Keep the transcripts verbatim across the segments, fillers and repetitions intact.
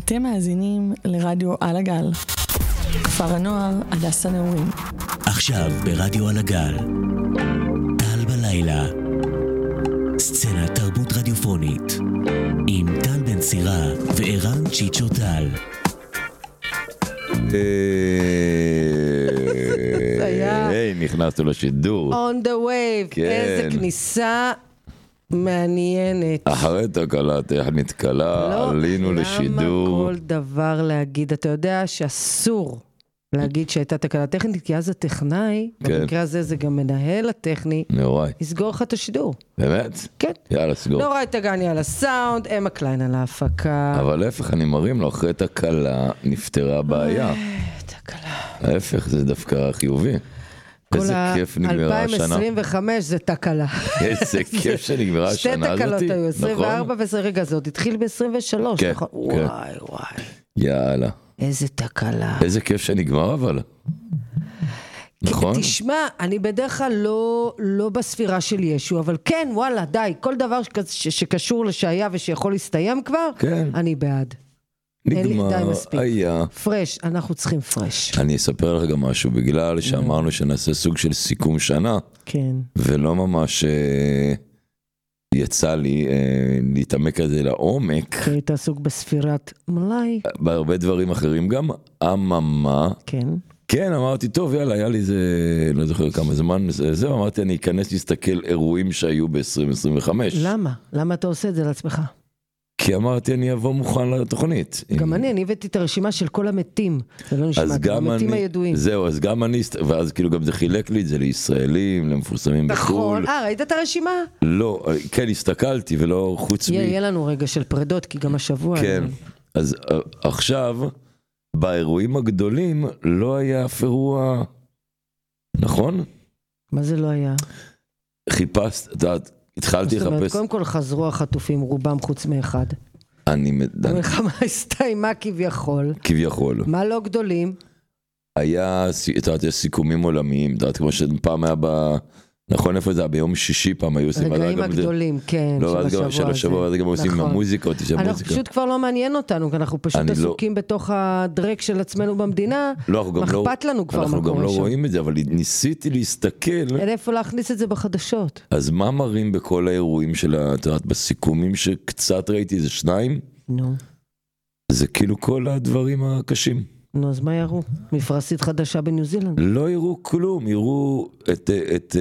אתם מאזינים לרדיו על הגל. כפר הנוער הדסה נעורים. עכשיו ברדיו על הגל. טל בלילה. סצנת תרבות רדיופונית. עם טל בן סירה וערן צ'יצ'ו טל. היי, נכנסנו לשידור. On the wave, איזה כניסה מעניינת. אחרי תקלה טכנית קלה, עלינו לשידור. למה כל דבר להגיד? אתה יודע שאסור להגיד שהייתה תקלה טכנית, כי אז הטכנאי, במקרה הזה זה גם מנהל הטכני, יסגור לך את השידור. באמת? כן. יאללה, סגור. נורא תגני על הסאונד, אמה קליין על ההפקה. אבל להפך, אני מרים לו, אחרי תקלה נפתרה הבעיה. תקלה. ההפך, זה דווקא חיובי. איזה כיף נגמרה השנה. אלפיים עשרים וחמש זה תקלה. איזה כיף שנגמרה השנה הזאת. שתי תקלות היו, עשרים וארבע ורגע זאת, התחיל ב-עשרים ושלוש. כן, וואי וואי. יאללה. איזה תקלה. איזה כיף שנגמר אבל. נכון? תשמע, אני בדרך כלל לא, לא בספירה של ישו, אבל כן, וואלה, די, כל דבר שקשור לשהיה ושיכול להסתיים כבר, כן. אני בעד. נגמר, היה. פרש, אנחנו צריכים פרש. אני אספר לך גם משהו, בגלל שאמרנו שנעשה סוג של סיכום שנה, כן. ולא ממש יצא לי להתעמק על זה לעומק. כי היית עסוק בספירת מלאי. בהרבה דברים אחרים גם, אממה. כן. כן, אמרתי, טוב, יאללה, היה לי זה, לא זוכר כמה זמן, זהו, אמרתי, אני אכנס להסתכל אירועים שהיו ב-עשרים עשרים וחמש. למה? למה אתה עושה את זה לעצמך? כי אמרתי, אני אבוא מוכן לתוכנית. גם אני, אני הבאתי את הרשימה של כל המתים. זה לא נשמע, המתים הידועים. זהו, אז גם אני, ואז כאילו גם זה חילק לי את זה לישראלים, למפורסמים בחול. נכון, אה, ראית את הרשימה? לא, כן, הסתכלתי, ולא חוץ מי. יהיה לנו רגע של פרדות, כי גם השבוע... כן, אז עכשיו, באירועים הגדולים, לא היה אף אירוע, נכון? מה זה לא היה? חיפשת, אתה יודעת, התחלתי לחפש... קודם כל חזרו החטופים, רובם חוץ מאחד. אני מדע... המלחמה הסתיימה כביכול. כביכול. מה לא גדולים? היה, אתה יודעת, יש סיכומים עולמיים, אתה יודעת, כמו שפעם היה ב... נכון, איפה זה היה? ביום שישי פעם היו עושים... רגעים הגדולים, כן, של השבוע הזה. גם עושים עם המוזיקה. אנחנו פשוט כבר לא מעניין אותנו, כי אנחנו פשוט עסוקים בתוך הדרק של עצמנו במדינה. אכפת לנו כבר מה קורה שם. אנחנו גם לא רואים את זה, אבל ניסיתי להסתכל. אין איפה להכניס את זה בחדשות. אז מה מראים בכל האירועים של, את יודעת, בסיכומים שקצת ראיתי, זה שניים? נו. זה כאילו כל הדברים הקשים. נו, אז מה יראו? מפרסית חדשה בניו זילנד? לא יראו כלום, יראו את, את,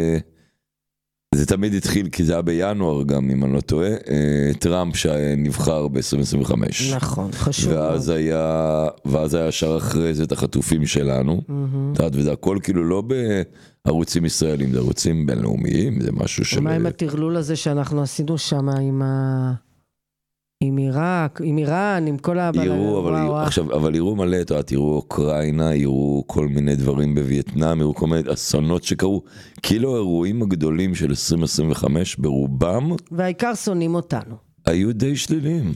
זה תמיד התחיל, כי זה היה בינואר גם, אם אני לא טועה, טראמפ שנבחר ב-עשרים עשרים וחמש. נכון, חשוב. ואז היה, ואז היה שר אחרי זה את החטופים שלנו, וזה הכל כאילו לא בערוצים ישראלים, זה ערוצים בינלאומיים, זה משהו של... ומה עם התרלול הזה שאנחנו עשינו שם עם ה... עם עיראק, עם איראן, עם כל הבא... יראו, אבל, וואו, עכשיו, אבל יראו מלא, תראו אוקראינה, יראו כל מיני דברים בווייטנאם, יראו כל מיני אסונות שקרו, כאילו האירועים הגדולים של עשרים עשרים וחמש ברובם... והעיקר שונאים אותנו. היו די שליליים.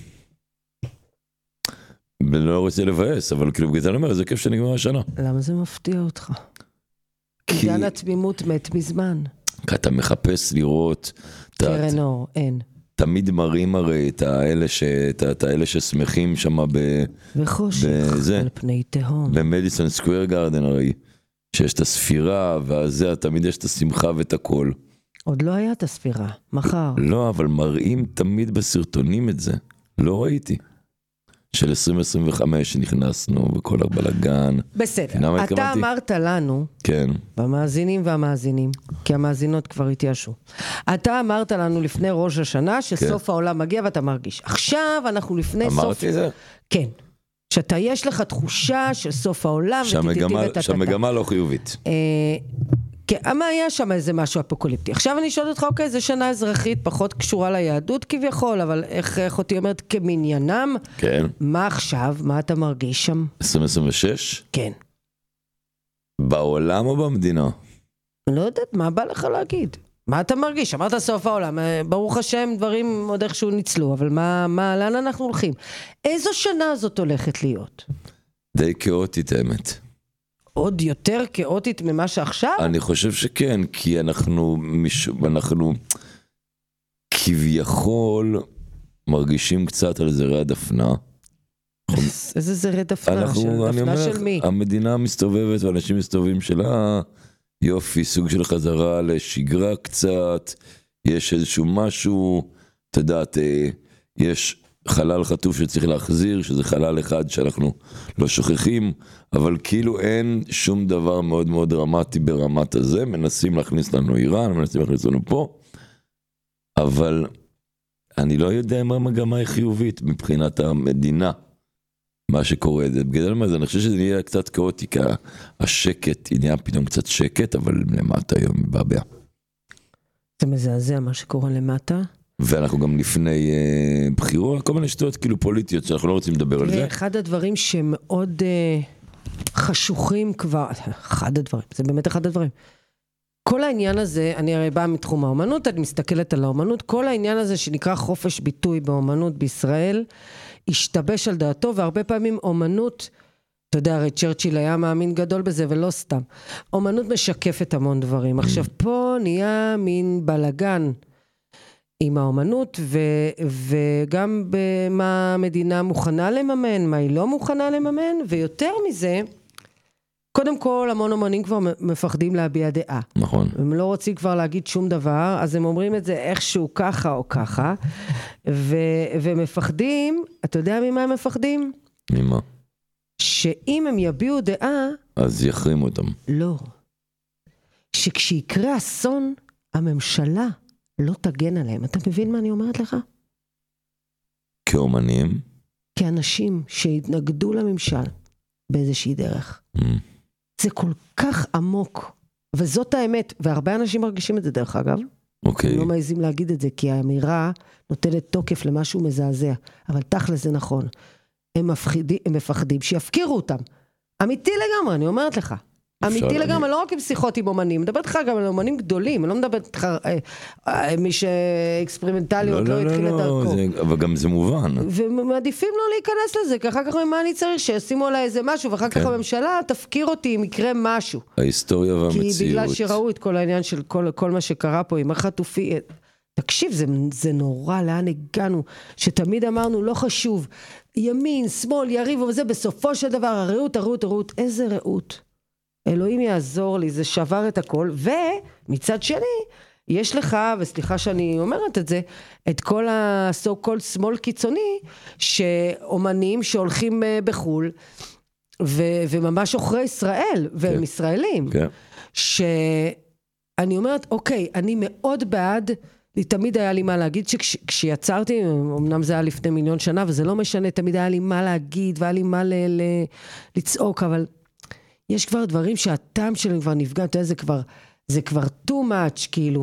ולא רוצה לבאס, אבל כאילו בגלל זה אני אומר, זה כיף שנגמר השנה. למה זה מפתיע אותך? כי... עידן התמימות מת מזמן. כי אתה מחפש לראות... קרן אור, אין. תמיד מראים הרי את האלה, ש... את האלה ששמחים שם ב... וחושך בזה, על פני תהום. במדיסון סקוויר גארדן הרי, שיש את הספירה, וזה תמיד יש את השמחה ואת הכל. עוד לא היה את הספירה, מחר. לא, אבל מראים תמיד בסרטונים את זה. לא ראיתי. של עשרים עשרים וחמש שנכנסנו בכל הבלגן. בסדר, אתה אמרת לנו, כן. במאזינים והמאזינים, כי המאזינות כבר התיישו. אתה אמרת לנו לפני ראש השנה שסוף כן. העולם מגיע ואתה מרגיש. עכשיו אנחנו לפני אמרתי סוף... אמרתי זה? כן. שאתה יש לך תחושה של סוף העולם שהמגמה, שהמגמה לא חיובית. אה... כן, מה היה שם איזה משהו אפוקוליפטי? עכשיו אני שואלת אותך, אוקיי, זו שנה אזרחית פחות קשורה ליהדות כביכול, אבל איך, איך אותי אומרת, כמניינם? כן. מה עכשיו? מה אתה מרגיש שם? עשרים עשרים ושש? כן. בעולם או במדינה? לא יודעת, מה בא לך להגיד? מה אתה מרגיש? אמרת סוף העולם, ברוך השם, דברים עוד איכשהו ניצלו, אבל מה, מה, לאן אנחנו הולכים? איזו שנה הזאת הולכת להיות? די כאוטית, האמת. עוד יותר כאוטית ממה שעכשיו? אני חושב שכן, כי אנחנו, אנחנו כביכול מרגישים קצת על זרי הדפנה, איזה זה דפנה? דפנה של מי? המדינה מסתובבת ואנשים מסתובבים שלה, יופי, סוג של חזרה לשגרה קצת, יש איזשהו משהו, אתה יודעת, יש חלל חטוף שצריך להחזיר, שזה חלל אחד שאנחנו לא שוכחים, אבל כאילו אין שום דבר מאוד מאוד דרמטי ברמת הזה, מנסים להכניס לנו איראן, מנסים להכניס לנו פה, אבל אני לא יודע מה המגמה היא חיובית מבחינת המדינה, מה שקורה, זה בגלל מה זה, אני חושב שזה נהיה קצת כאוטיקה, השקט, היא נהיה פתאום קצת שקט, אבל למטה היום מבעבע. זה מזעזע מה שקורה למטה. ואנחנו גם לפני אה, בחירות, כל מיני שטויות כאילו פוליטיות, שאנחנו לא רוצים לדבר על זה. אחד הדברים שמאוד אה, חשוכים כבר, אחד הדברים, זה באמת אחד הדברים. כל העניין הזה, אני הרי באה מתחום האומנות, אני מסתכלת על האומנות, כל העניין הזה שנקרא חופש ביטוי באומנות בישראל, השתבש על דעתו, והרבה פעמים אומנות, אתה יודע, הרי צ'רצ'יל היה מאמין גדול בזה, ולא סתם. אומנות משקפת המון דברים. עכשיו, פה נהיה מין בלגן עם האומנות, ו- וגם במה המדינה מוכנה לממן, מה היא לא מוכנה לממן, ויותר מזה, קודם כל, המון אומנים כבר מפחדים להביע דעה. נכון. הם לא רוצים כבר להגיד שום דבר, אז הם אומרים את זה איכשהו ככה או ככה, ו- ומפחדים, אתה יודע ממה הם מפחדים? ממה? שאם הם יביעו דעה... אז יחרימו אותם. לא. שכשיקרה אסון, הממשלה לא תגן עליהם. אתה מבין מה אני אומרת לך? כאומנים? כאנשים שהתנגדו לממשל באיזושהי דרך. Mm. זה כל כך עמוק, וזאת האמת, והרבה אנשים מרגישים את זה דרך אגב. אוקיי. הם לא מעזים להגיד את זה, כי האמירה נותנת תוקף למשהו מזעזע, אבל תכל'ס זה נכון. הם מפחידים, הם מפחדים שיפקירו אותם. אמיתי לגמרי, אני אומרת לך. אמיתי לגמרי, לא רק עם שיחות עם אומנים, מדברת לך גם על אומנים גדולים, אני לא מדברת לך מי שאקספרימנטלי עוד לא התחיל את דרכו. אבל גם זה מובן. ומעדיפים לא להיכנס לזה, כי אחר כך מה אני צריך, שישימו עליי איזה משהו, ואחר כך הממשלה תפקיר אותי אם יקרה משהו. ההיסטוריה והמציאות. כי בגלל שראו את כל העניין של כל מה שקרה פה עם החטופי, תקשיב, זה נורא, לאן הגענו, שתמיד אמרנו, לא חשוב, ימין, שמאל, יריב וזה, בסופו של דבר, הרעות, הרעות, הרעות, איזה רעות. אלוהים יעזור לי, זה שבר את הכל, ומצד שני, יש לך, וסליחה שאני אומרת את זה, את כל ה-so called שמאל קיצוני, שאומנים שהולכים בחול, ו- וממש אוכרי ישראל, והם כן. ישראלים, כן. שאני אומרת, אוקיי, אני מאוד בעד, תמיד היה לי מה להגיד, שכשיצרתי, אמנם זה היה לפני מיליון שנה, וזה לא משנה, תמיד היה לי מה להגיד, והיה לי מה ל- ל- לצעוק, אבל... יש כבר דברים שהטעם שלהם כבר נפגע, אתה יודע, זה כבר, זה כבר too much, כאילו.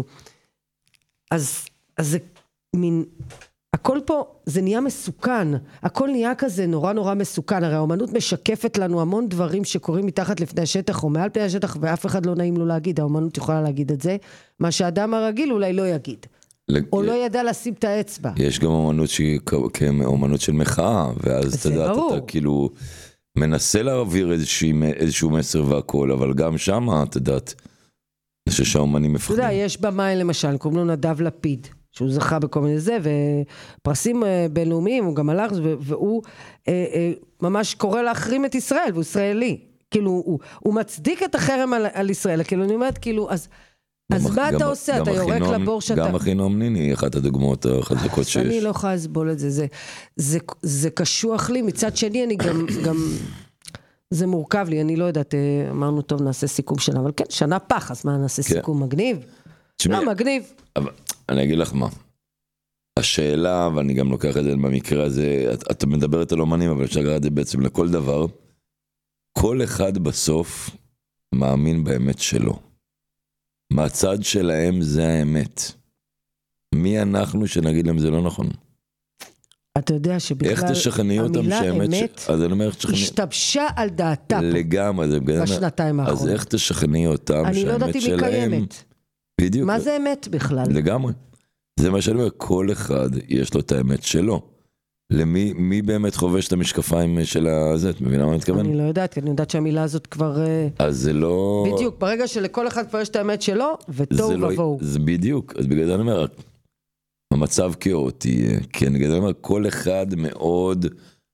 אז, אז זה מין, הכל פה, זה נהיה מסוכן, הכל נהיה כזה נורא נורא מסוכן, הרי האומנות משקפת לנו המון דברים שקורים מתחת לפני השטח, או מעל פני השטח, ואף אחד לא נעים לו להגיד, האומנות יכולה להגיד את זה, מה שהאדם הרגיל אולי לא יגיד. לג... או לא ידע לשים את האצבע. יש גם אומנות שהיא כאומנות של מחאה, ואז אתה יודעת, אתה כאילו... מנסה להעביר איזשהו מסר והכל, אבל גם שם, אתה יודעת, אני חושב שהאומנים מפחדים. אתה יודע, יש במאי למשל, קוראים לו נדב לפיד, שהוא זכה בכל מיני זה, ופרסים בינלאומיים, הוא גם הלך, והוא ממש קורא להחרים את ישראל, והוא ישראלי. כאילו, הוא מצדיק את החרם על ישראל, כאילו, אני אומרת, כאילו, אז... אז מה אתה עושה? אתה יורק לבור שאתה... גם אחינום ניני היא אחת הדוגמאות החזקות שיש. אני לא יכולה לסבול את זה. זה קשוח לי. מצד שני, אני גם... זה מורכב לי, אני לא יודעת, אמרנו טוב, נעשה סיכום שנה, אבל כן, שנה פח, אז מה, נעשה סיכום מגניב? לא, מגניב. אני אגיד לך מה. השאלה, ואני גם לוקח את זה במקרה הזה, אתה מדברת על אומנים, אבל אפשר לקחת את זה בעצם לכל דבר. כל אחד בסוף מאמין באמת שלו. מהצד שלהם זה האמת. מי אנחנו שנגיד להם זה לא נכון? אתה יודע שבכלל איך תשכנעי אותם שהאמת ש... אז אני אומר, תשכנעי... השתבשה על דעתה לגמרי, זה בגלל... בשנתיים האחרונות. אז איך תשכנעי אותם שהאמת שלהם... אני לא יודעת אם היא קיימת. בדיוק. מה זה אמת בכלל? לגמרי. זה מה שאני אומר, כל אחד יש לו את האמת שלו. למי מי באמת חובש את המשקפיים של הזה? את מבינה מה אני מתכוון? אני לא יודעת, אני יודעת שהמילה הזאת כבר... אז זה לא... בדיוק, ברגע שלכל אחד כבר יש את האמת שלו, וטוב ובואו. זה בדיוק, אז בגלל זה אני אומר, המצב כאוטי, כי אני אומר, כל אחד מאוד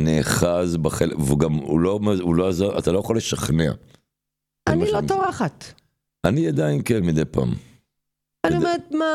נאחז בחלק, והוא גם, הוא לא, הוא לא עזר, אתה לא יכול לשכנע. אני לא טורחת. אני עדיין כן מדי פעם. אני אומרת, מה...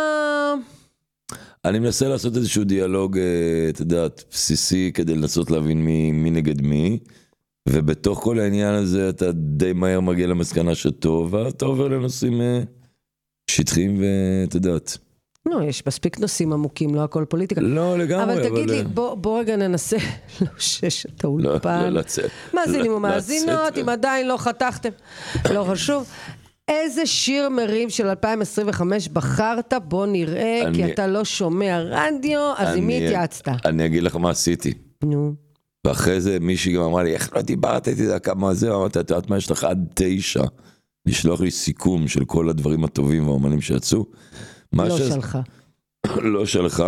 אני מנסה לעשות איזשהו דיאלוג, אתה יודעת, בסיסי, כדי לנסות להבין מי, מי נגד מי, ובתוך כל העניין הזה אתה די מהר מגיע למסקנה שטוב, ואתה עובר לנושאים שטחיים ואתה יודעת. לא, יש מספיק נושאים עמוקים, לא הכל פוליטיקה. לא, לגמרי. אבל תגיד לי, בוא רגע ננסה לאושש את האולפן. לא, לצאת. מאזינים ומאזינות, אם עדיין לא חתכתם, לא חשוב. איזה שיר מרים של אלפיים עשרים וחמש בחרת? בוא נראה, כי אתה לא שומע רדיו, אז עם מי התייעצת? אני אגיד לך מה עשיתי. נו. ואחרי זה מישהי גם אמרה לי, איך לא דיברת, הייתי יודע כמה זה, אמרתי, אתה יודעת מה, יש לך עד תשע, לשלוח לי סיכום של כל הדברים הטובים והאומנים שיצאו. לא שלך. לא שלך.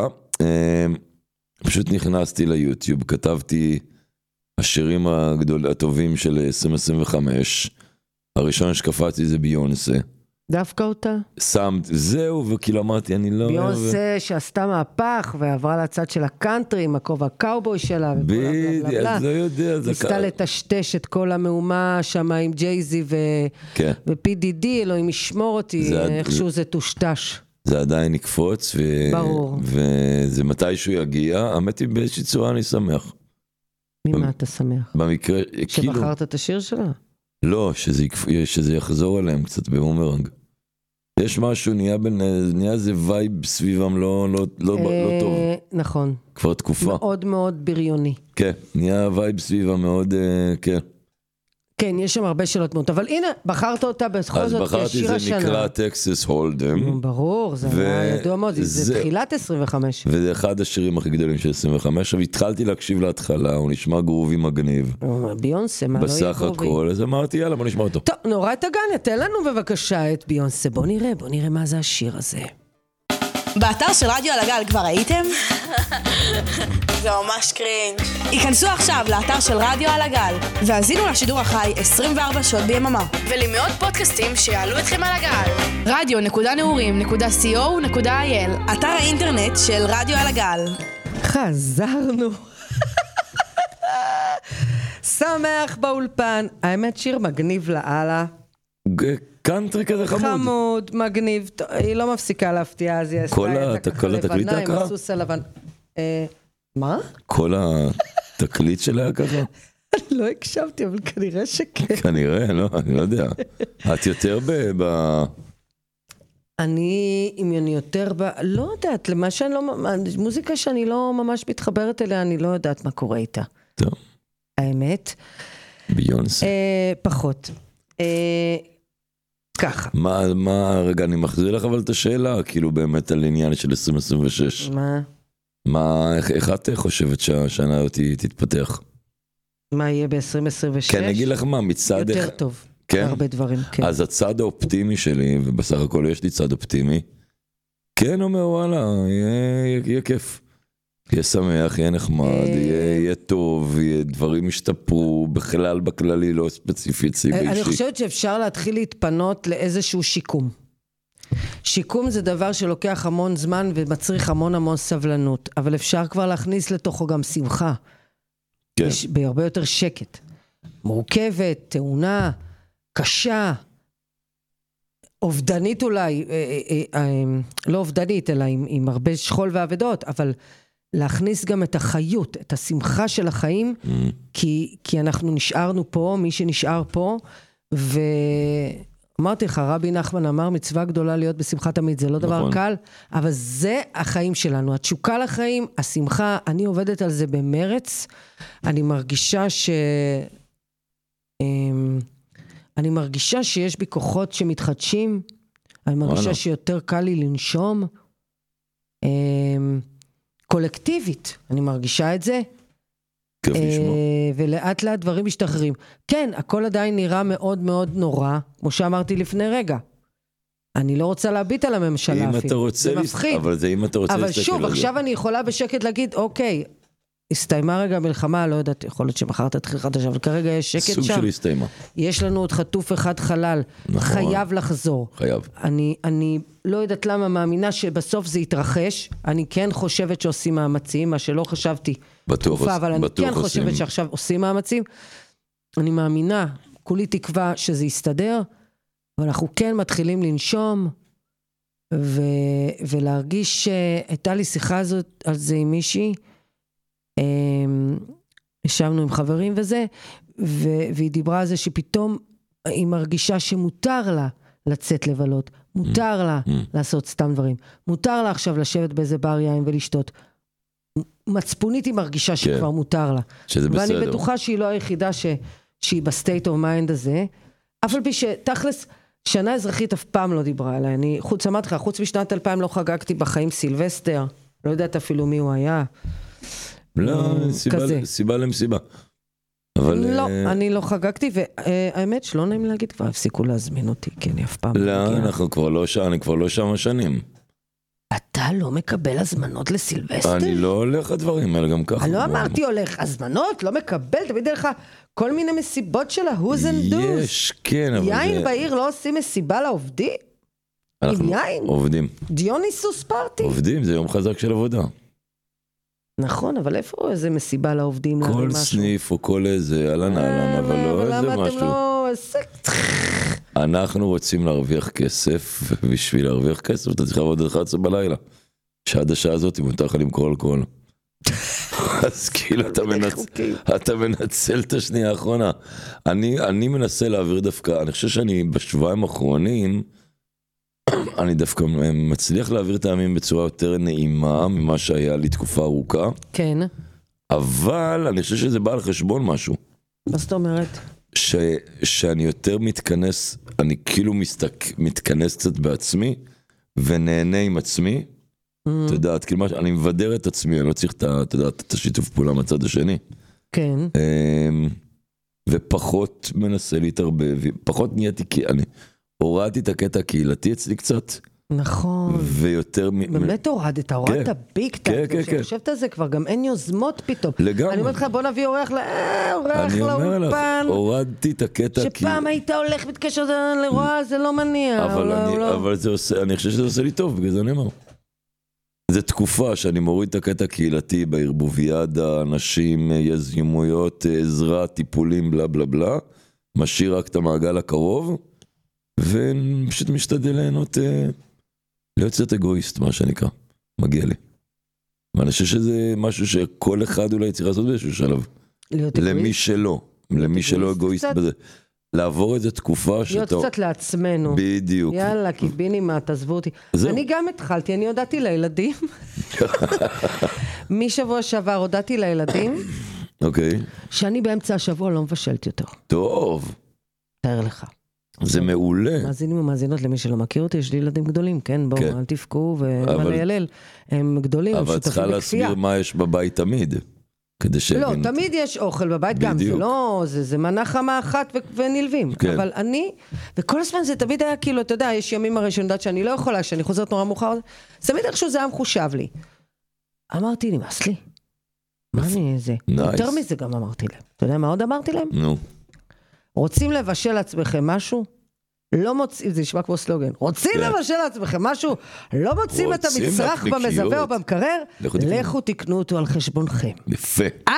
פשוט נכנסתי ליוטיוב, כתבתי השירים הטובים של עשרים עשרים וחמש, הראשון שקפצתי זה ביונסה. דווקא אותה? שמת, זהו, וכאילו אמרתי, אני לא... ביונסה שעשתה מהפך, ועברה לצד של הקאנטרי, עם הכובע הקאובוי שלה, בדיוק, אז לא יודע. ניסתה לטשטש את כל המהומה שם עם ג'ייזי ופי די די, אלוהים ישמור אותי, איכשהו זה טושטש. זה עדיין יקפוץ, וזה מתישהו יגיע, האמת היא באיזושהי צורה אני שמח. ממה אתה שמח? במקרה, כאילו... שבחרת את השיר שלה? לא, שזה, שזה יחזור עליהם קצת בבומרנג. יש משהו, נהיה, בין, נהיה איזה וייב סביבם לא, לא, לא, לא טוב. נכון. כבר תקופה. מאוד מאוד בריוני. כן, נהיה וייב סביבם מאוד, כן. כן, יש שם הרבה שאלות מאוד, אבל הנה, בחרת אותה בכל זאת כשיר השנה. אז בחרתי, זה נקרא טקסס הולדם. ברור, זה היה ידוע מאוד, זה תחילת עשרים וחמש. וזה אחד השירים הכי גדולים של עשרים וחמש, עכשיו התחלתי להקשיב להתחלה, הוא נשמע גרובי מגניב. ביונסה, מה לא יהיה גרובי? בסך הכל, אז אמרתי, יאללה, בוא נשמע אותו. טוב, נורא את הגן, תן לנו בבקשה את ביונסה, בוא נראה, בוא נראה מה זה השיר הזה. באתר של רדיו על הגל כבר הייתם? זה ממש קרינג'. היכנסו עכשיו לאתר של רדיו על הגל והאזינו לשידור החי עשרים וארבע שעות ביממה ולמאות פודקאסטים שיעלו אתכם על הגל. רדיו נקודה נעורים נקודה סי או נקודה איי אל, אתר האינטרנט של רדיו על הגל. חזרנו. שמח באולפן. האמת שיר מגניב לאללה. קאנטרי כזה חמוד. חמוד, מגניב. היא לא מפסיקה להפתיע, אז היא עשתה את התקליט לבנה עם הסוס הלבן. מה? כל התקליט שלה היה ככה? אני לא הקשבתי, אבל כנראה שכן. כנראה, לא, אני לא יודע. את יותר ב... אני, אם אני יותר ב... לא יודעת, למה שאני לא... מוזיקה שאני לא ממש מתחברת אליה, אני לא יודעת מה קורה איתה. טוב. האמת? ביונסה. פחות. ככה. מה, מה, רגע, אני מחזיר לך אבל את השאלה, כאילו באמת על עניין של עשרים עשרים ושש. מה? מה, איך, איך את חושבת שהשנה אותי תתפתח? מה יהיה ב-עשרים עשרים ושש? כן, אני אגיד לך מה, מצד... יותר טוב. כן? הרבה דברים, כן. אז הצד האופטימי שלי, ובסך הכל יש לי צד אופטימי, כן אומר, וואלה, יהיה, יהיה כיף. יהיה שמח, יהיה נחמד, יהיה, יהיה טוב, יהיה דברים ישתפרו, בכלל, בכללי, לא ספציפית, סיבי אישי. אני חושבת שאפשר להתחיל להתפנות לאיזשהו שיקום. שיקום זה דבר שלוקח המון זמן ומצריך המון המון סבלנות, אבל אפשר כבר להכניס לתוכו גם שמחה. כן. יש בהרבה יותר שקט. מורכבת, תאונה, קשה, אובדנית אולי, לא אובדנית, אלא עם, עם הרבה שכול ועבדות, אבל להכניס גם את החיות, את השמחה של החיים, mm. כי, כי אנחנו נשארנו פה, מי שנשאר פה, ואמרתי לך, רבי נחמן אמר, מצווה גדולה להיות בשמחה תמיד, זה לא דבר נכון. קל, אבל זה החיים שלנו, התשוקה לחיים, השמחה, אני עובדת על זה במרץ, אני מרגישה ש... אני מרגישה שיש בי כוחות שמתחדשים, אני מרגישה שיותר קל לי לנשום, קולקטיבית, אני מרגישה את זה, ולאט לאט דברים משתחררים. כן, הכל עדיין נראה מאוד מאוד נורא, כמו שאמרתי לפני רגע. אני לא רוצה להביט על הממשלה אפילו, זה מפחיד. אבל זה אם אתה רוצה אבל שוב, עכשיו אני יכולה בשקט להגיד, אוקיי, הסתיימה רגע מלחמה, לא יודעת, יכול להיות שמחר תתחיל חדשה, אבל כרגע יש שקט שם. סוג של הסתיימה. יש לנו עוד חטוף אחד חלל, נכון. חייב לחזור. חייב. אני, אני לא יודעת למה מאמינה שבסוף זה יתרחש, אני כן חושבת שעושים מאמצים, מה שלא חשבתי בטוח, תקופה, אבל אני בטוח כן חושבת עושים. שעכשיו עושים מאמצים. אני מאמינה, כולי תקווה שזה יסתדר, אבל אנחנו כן מתחילים לנשום, ו... ולהרגיש שהייתה לי שיחה הזאת על זה עם מישהי, ישבנו עם חברים וזה, ו... והיא דיברה על זה שפתאום היא מרגישה שמותר לה לצאת לבלות, מותר לה לעשות סתם דברים, מותר לה עכשיו לשבת באיזה בר יין ולשתות, מצפונית היא מרגישה שכבר מותר לה. שזה בסדר. ואני בטוחה שהיא לא היחידה ש... שהיא בסטייט אוף מיינד הזה, אבל בי שתכלס, שנה אזרחית אף פעם לא דיברה עליי. אני, חוץ, אמרתי לך, חוץ משנת אלפיים לא חגגתי בחיים סילבסטר, לא יודעת אפילו מי הוא היה. לא, סיבה, סיבה למסיבה. אבל... לא, אני לא חגגתי, והאמת שלא נעים להגיד, כבר הפסיקו להזמין אותי, כי אני אף פעם לא, אנחנו כבר לא שם, אני כבר לא שם השנים. אתה לא מקבל הזמנות לסילבסטר? אני לא הולך הדברים האלה גם ככה. אני לא אמרתי הולך, הזמנות, לא מקבל, תמיד לך כל מיני מסיבות של ה-who's and do's. יש, כן, אבל יין זה... בעיר לא עושים מסיבה לעובדים? אנחנו עם יין? עובדים. דיוניסוס פארטי? עובדים, זה יום חזק של עבודה. נכון, אבל איפה איזה מסיבה לעובדים? כל סניף או כל איזה, אלן אלן, אבל לא איזה משהו. למה אתם לא... אנחנו רוצים להרוויח כסף, ובשביל להרוויח כסף אתה צריך לעבוד אחת עשרה בלילה. שעד השעה הזאת מותר לך למכור אלכוהול. אז כאילו אתה מנצל, אתה מנצל את השנייה האחרונה. אני, אני מנסה להעביר דווקא, אני חושב שאני בשבועיים האחרונים, אני דווקא מצליח להעביר את הימים בצורה יותר נעימה ממה שהיה לי תקופה ארוכה. כן. אבל אני חושב שזה בא על חשבון משהו. מה זאת אומרת? ש, שאני יותר מתכנס, אני כאילו מסתק, מתכנס קצת בעצמי, ונהנה עם עצמי. Mm. אתה יודעת, כאילו מה, אני מבדר את עצמי, אני לא צריך את, אתה יודעת, את השיתוף פעולה מהצד השני. כן. ופחות מנסה להתערבב, פחות נהייתי, כי אני הורדתי את הקטע הקהילתי אצלי קצת. נכון. ויותר... באמת הורדת, הורדת ביג טיים. כן, כן, כן. חושבת על זה כבר, גם אין יוזמות פתאום. לגמרי. אני אומרת לך, בוא נביא אורח לאורח אני אומר לך, לאולפן. הורדתי את הקטע... שפעם היית הולך מתקשר לרואה, זה לא מניע. אבל זה עושה, אני חושב שזה עושה לי טוב, בגלל זה אני אומר. זה תקופה שאני מוריד את הקטע הקהילתי בערבוביאדה, אנשים, יזמויות, עזרה, טיפולים, בלה בלה בלה, משאיר רק את המעגל הקרוב, ופשוט משתדל ליהנות, להיות קצת אגואיסט, מה שנקרא, מגיע לי. ואני חושב שזה משהו שכל אחד אולי צריך לעשות באיזשהו שלב. למי שלא, למי שלא אגואיסט בזה. לעבור איזו תקופה שאתה... להיות קצת לעצמנו. בדיוק. יאללה, קיביני מה, תעזבו אותי. אני גם התחלתי, אני הודעתי לילדים. משבוע שעבר הודעתי לילדים. אוקיי. שאני באמצע השבוע לא מבשלת יותר. טוב. תאר לך. זה מעולה. מאזינים ומאזינות למי שלא מכיר אותי, יש לי ילדים גדולים, כן? בואו, אל תפקו ומה לילל. הם גדולים, הם אבל צריכה להסביר מה יש בבית תמיד. לא, תמיד יש אוכל בבית גם, זה לא, זה מנה חמה אחת ונלווים, אבל אני, וכל הזמן זה תמיד היה כאילו, אתה יודע, יש ימים הרי שאני יודעת שאני לא יכולה, שאני חוזרת נורא מאוחר, זה תמיד איכשהו זה היה מחושב לי. אמרתי, נמאס לי, מה אני זה? יותר מזה גם אמרתי להם, אתה יודע מה עוד אמרתי להם? נו. רוצים לבשל לעצמכם משהו? לא מוצאים, זה נשמע כמו סלוגן, רוצים לבשל לעצמכם משהו? לא מוצאים את המצרך במזווה או במקרר? לכו תקנו אותו על חשבונכם. יפה. אה?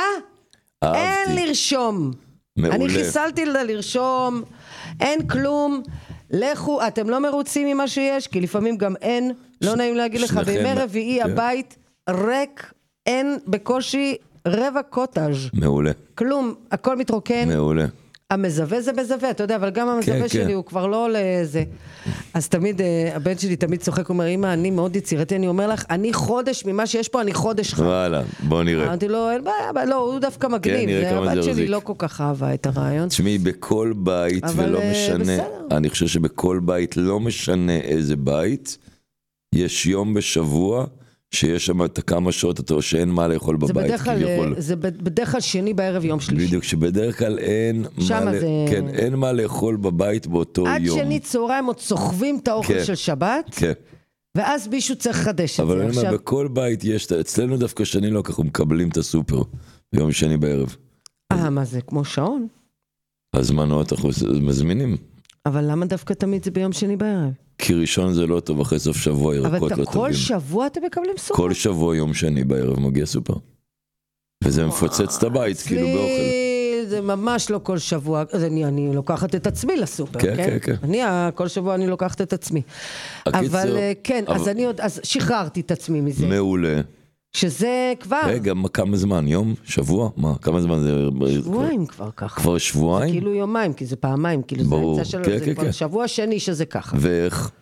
אין לרשום. אני חיסלתי לרשום, אין כלום. לכו, אתם לא מרוצים ממה שיש, כי לפעמים גם אין, לא נעים להגיד לך, בימי רביעי הבית ריק, אין בקושי רבע קוטאז'. מעולה. כלום, הכל מתרוקן. מעולה. המזווה זה מזווה, אתה יודע, אבל גם המזווה שלי הוא כבר לא לזה. אז תמיד, הבן שלי תמיד צוחק, הוא אומר, אמא, אני מאוד יצירתי, אני אומר לך, אני חודש ממה שיש פה, אני חודש חי. וואלה, בוא נראה. אמרתי לו, אין בעיה, לא, הוא דווקא מגניב. הבת שלי לא כל כך אהבה את הרעיון. תשמעי, בכל בית, ולא משנה, אני חושב שבכל בית, לא משנה איזה בית, יש יום בשבוע, שיש שם את כמה שעות אתה, שאין מה לאכול בבית. זה בדרך כלל שני בערב יום שלישי. בדיוק, שבדרך כלל אין מה, זה... כן, אין מה לאכול בבית באותו עד יום. עד שני צהריים עוד סוחבים את האוכל כן, של שבת, כן. ואז מישהו צריך לחדש את זה. אבל אני אומר, בכל בית יש, אצלנו דווקא שני לא, ככה מקבלים את הסופר, ביום שני בערב. אה, מה זה, כמו שעון? הזמנות, אנחנו מזמינים. אבל למה דווקא תמיד זה ביום שני בערב? כי ראשון זה לא טוב, אחרי סוף שבוע ירקות לא טובים. אבל כל שבוע אתם מקבלים סופר? כל שבוע יום שני בערב מגיע סופר. וזה מפוצץ את הבית, כאילו באוכל. זה ממש לא כל שבוע, אני, אני לוקחת את עצמי לסופר, כן? כן? כן, כן. אני, כל שבוע אני לוקחת את עצמי. הקיצור, אבל כן, אבל... אז אני עוד, אז שחררתי את עצמי מזה. מעולה. שזה כבר... רגע, מה, כמה זמן? יום? שבוע? מה? כמה זמן זה... שבועיים כבר ככה. כבר שבועיים? זה כאילו יומיים, כי זה פעמיים, כאילו ברור. זה אמצע שלו, כן, זה כן, כבר כן. שבוע שני שזה ככה. ואיך?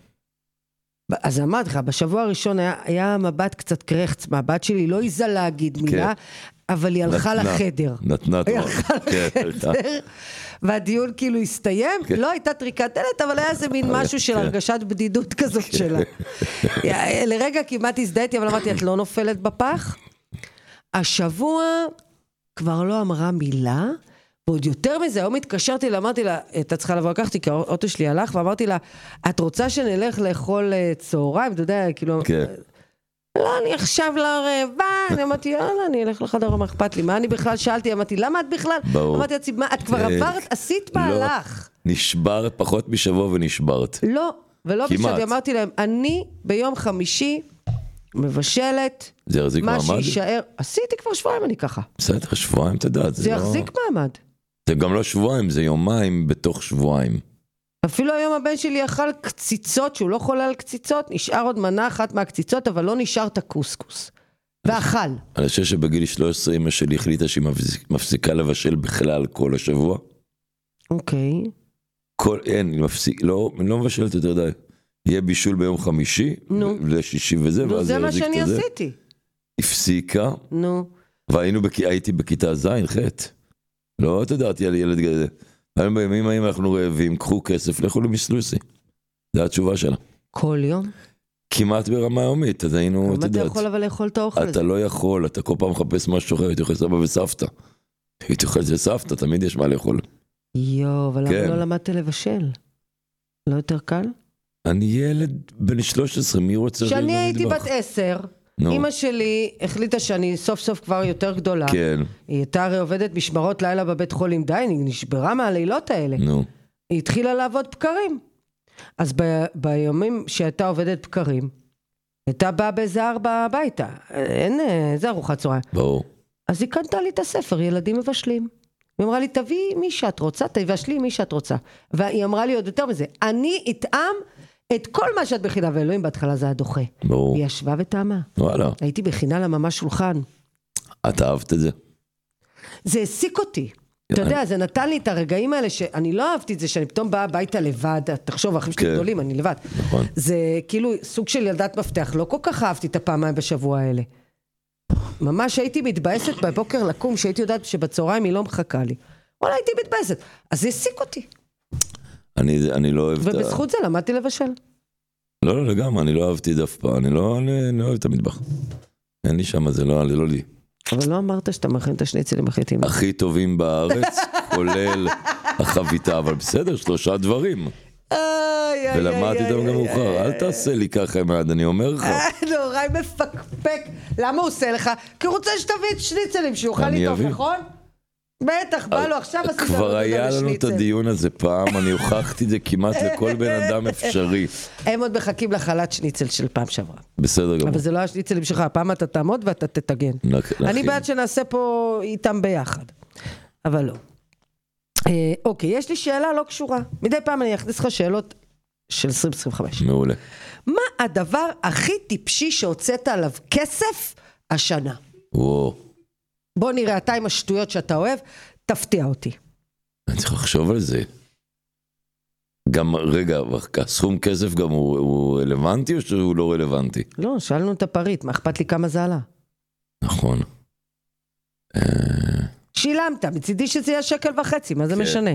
אז אמרתי לך, בשבוע הראשון היה, היה מבט קצת קרחץ, מהבת שלי לא איזה להגיד מילה, אבל היא הלכה נתנה, לחדר. נתנה היא תורה. הלכה כן, לחדר, והדיון כאילו הסתיים, כן. לא הייתה טריקת דלת, אבל היה איזה מין משהו של כן. הרגשת בדידות כזאת שלה. לרגע כמעט הזדהיתי, אבל אמרתי, את לא נופלת בפח? השבוע כבר לא אמרה מילה, ועוד יותר מזה, היום התקשרתי לה, אמרתי לה, אתה צריכה לבוא לקחתי, כי האוטו שלי הלך, ואמרתי לה, את רוצה שנלך לאכול צהריים? אתה יודע, כאילו... כן. לא, אני עכשיו לא רעבה, אני אמרתי, יאללה, אני אלך לחדר, מה אכפת לי? מה אני בכלל שאלתי? אמרתי, למה את בכלל? ברור. אמרתי, מה, את כבר עברת, עשית מהלך. נשברת פחות משבוע ונשברת. לא, ולא כמעט. בשביל, אמרתי להם, אני ביום חמישי מבשלת, זה יחזיק מה מעמד? שישאר, עשיתי כבר שבועיים אני ככה. בסדר, שבועיים, אתה יודע. זה יחזיק מעמד. זה גם לא שבועיים, זה יומיים בתוך שבועיים. אפילו היום הבן שלי אכל קציצות, שהוא לא חולה על קציצות, נשאר עוד מנה אחת מהקציצות, אבל לא נשאר את הקוסקוס. ואכל. אני חושב שבגיל שלוש עשרה אמא שלי החליטה שהיא מפסיקה לבשל בכלל כל השבוע. אוקיי. כל, אין, היא מפסיק, לא, אני לא מבשלת יותר די. יהיה בישול ביום חמישי, נו. לשישי וזה, נו, ואז זה מה יחזיק את שאני זה. עשיתי. הפסיקה, נו. והיינו, בכ... הייתי בכיתה זין, חטא. לא, אתה יודעת, על ילד כזה. היום בימים ההם אנחנו רעבים, קחו כסף, לכו למסלוסי. זו התשובה שלה. כל יום? כמעט ברמה יומית, אז היינו, אתה כמה אתה יודעת. יכול אבל לאכול את האוכל הזה? אתה לא יכול, אתה כל פעם מחפש משהו אחר, הייתי אוכל סבא וסבתא. הייתי אוכל זה סבתא, תמיד יש מה לאכול. יו, אבל כן. למה לא למדת לבשל? לא יותר קל? אני ילד בן שלוש עשרה, מי רוצה ללכת כשאני הייתי במטבח? בת עשר, נו. אמא שלי החליטה שאני סוף סוף כבר יותר גדולה. כן, היא הייתה הרי עובדת משמרות לילה בבית חולים, די, היא נשברה מהלילות האלה. נו. היא התחילה לעבוד בקרים. אז ב- ביומים שהייתה עובדת בקרים, הייתה באה באיזה ארבע הביתה. אין, איזה ארוחת צהריים. ברור. אז היא קנתה לי את הספר, ילדים מבשלים. היא אמרה לי, תביאי מי שאת רוצה, תבשלי מי שאת רוצה. והיא אמרה לי עוד יותר מזה, אני אטעם את כל מה שאת בכינה, ואלוהים בהתחלה זה הדוחה. ברור. היא ישבה וטעמה. וואלה. הייתי בכינה לה ממש שולחן. את אהבת את זה? זה העסיק אותי. אתה יודע, זה נתן לי את הרגעים האלה שאני לא אהבתי את זה, שאני פתאום באה הביתה לבד, תחשוב, האחים שלי כן. גדולים, אני לבד. נכון. זה כאילו סוג של ילדת מפתח, לא כל כך אהבתי את הפעמיים בשבוע האלה. ממש הייתי מתבאסת בבוקר לקום, שהייתי יודעת שבצהריים היא לא מחכה לי. וואלה, הייתי מתבאסת. אז זה העסיק אותי. אני, אני לא אוהב את ה... ובזכות זה למדתי לבשל. לא, לא, לגמרי, אני לא אהבתי את אף פעם, אני לא, אני, אני לא אוהב את המטבח. אין לי שם, זה לא, זה לא לי. אבל לא אמרת שאתה מכין את השניצלים הכי טעימים. הכי טובים בארץ, כולל החביתה, אבל בסדר, שלושה דברים. ולמדתי אותם גם מאוחר, אל תעשה לי ככה מעד, אני אומר לך. נורא מפקפק. למה הוא עושה לך? כי הוא רוצה שתביא את שניצלים, שיוכל אני לטוב, אביא. נכון? בטח, בא לו עכשיו עשית כבר עבודה היה לנו את לשניצל. הדיון הזה פעם, אני הוכחתי את זה כמעט לכל בן אדם אפשרי. הם עוד מחכים לחלת שניצל של פעם שעברה. בסדר גמור. אבל זה לא השניצלים שלך, הפעם אתה תעמוד ואתה תתגן. נכין. אני בעד שנעשה פה איתם ביחד. אבל לא. אה, אוקיי, יש לי שאלה לא קשורה. מדי פעם אני אכניס לך שאלות של עשרים עשרים וחמש. מעולה. מה הדבר הכי טיפשי שהוצאת עליו כסף השנה? וואו, בוא נראה, אתה עם השטויות שאתה אוהב, תפתיע אותי. אני צריך לחשוב על זה. גם, רגע, הסכום כסף גם הוא, הוא רלוונטי או שהוא לא רלוונטי? לא, שאלנו את הפריט, מה אכפת לי כמה זה עלה? נכון. אה, שילמת, מצידי שזה יהיה שקל וחצי, מה זה כן. משנה?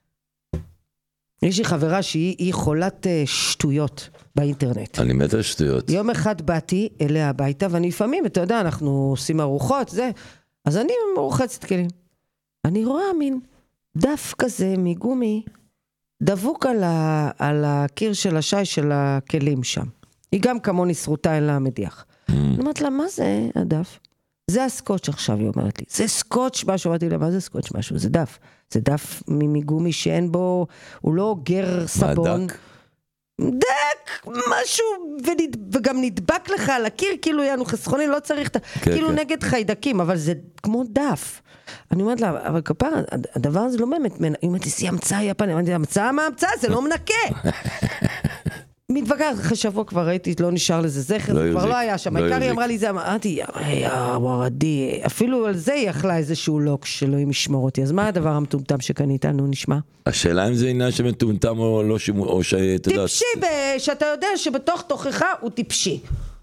יש לי חברה שהיא היא חולת uh, שטויות באינטרנט. אני מת על שטויות. יום אחד באתי אליה הביתה, ואני לפעמים, אתה יודע, אנחנו עושים ארוחות, זה, אז אני מרוחצת כלים. אני רואה מין דף כזה מגומי, דבוק על, ה, על הקיר של השי של הכלים שם. היא גם כמוני שרוטה, אין לה מדיח. אני אומרת לה, מה זה הדף? זה הסקוץ' עכשיו, היא אומרת לי. זה סקוץ' משהו, אמרתי לה, מה זה סקוץ' משהו? זה דף. זה דף מגומי שאין בו, הוא לא גר סבון. מהדק? דק, משהו, ונד... וגם נדבק לך על הקיר, כאילו יענו חסכוני, לא צריך, כן, כאילו כן. נגד חיידקים, אבל זה כמו דף. אני אומרת לה, אבל כפר, הדבר הזה לא באמת, היא אומרת לי, זה המצאה יפנית, אני אומרת לי, המצאה מה המצאה? זה לא מנקה. מתווכח, אחרי שבוע כבר ראיתי, לא נשאר לזה זכר, זה כבר לא היה שם, העיקר היא אמרה לי זה, אמרתי, יא וורדי, אפילו על זה היא אכלה איזשהו לוק שלא היא משמור אותי, אז מה הדבר המטומטם שקנית? נו, נשמע. השאלה אם זה עניין שמטומטם או לא, או שאתה יודע... טיפשי, שאתה יודע שבתוך תוכך הוא טיפשי.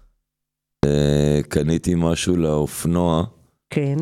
קניתי משהו לאופנוע. כן.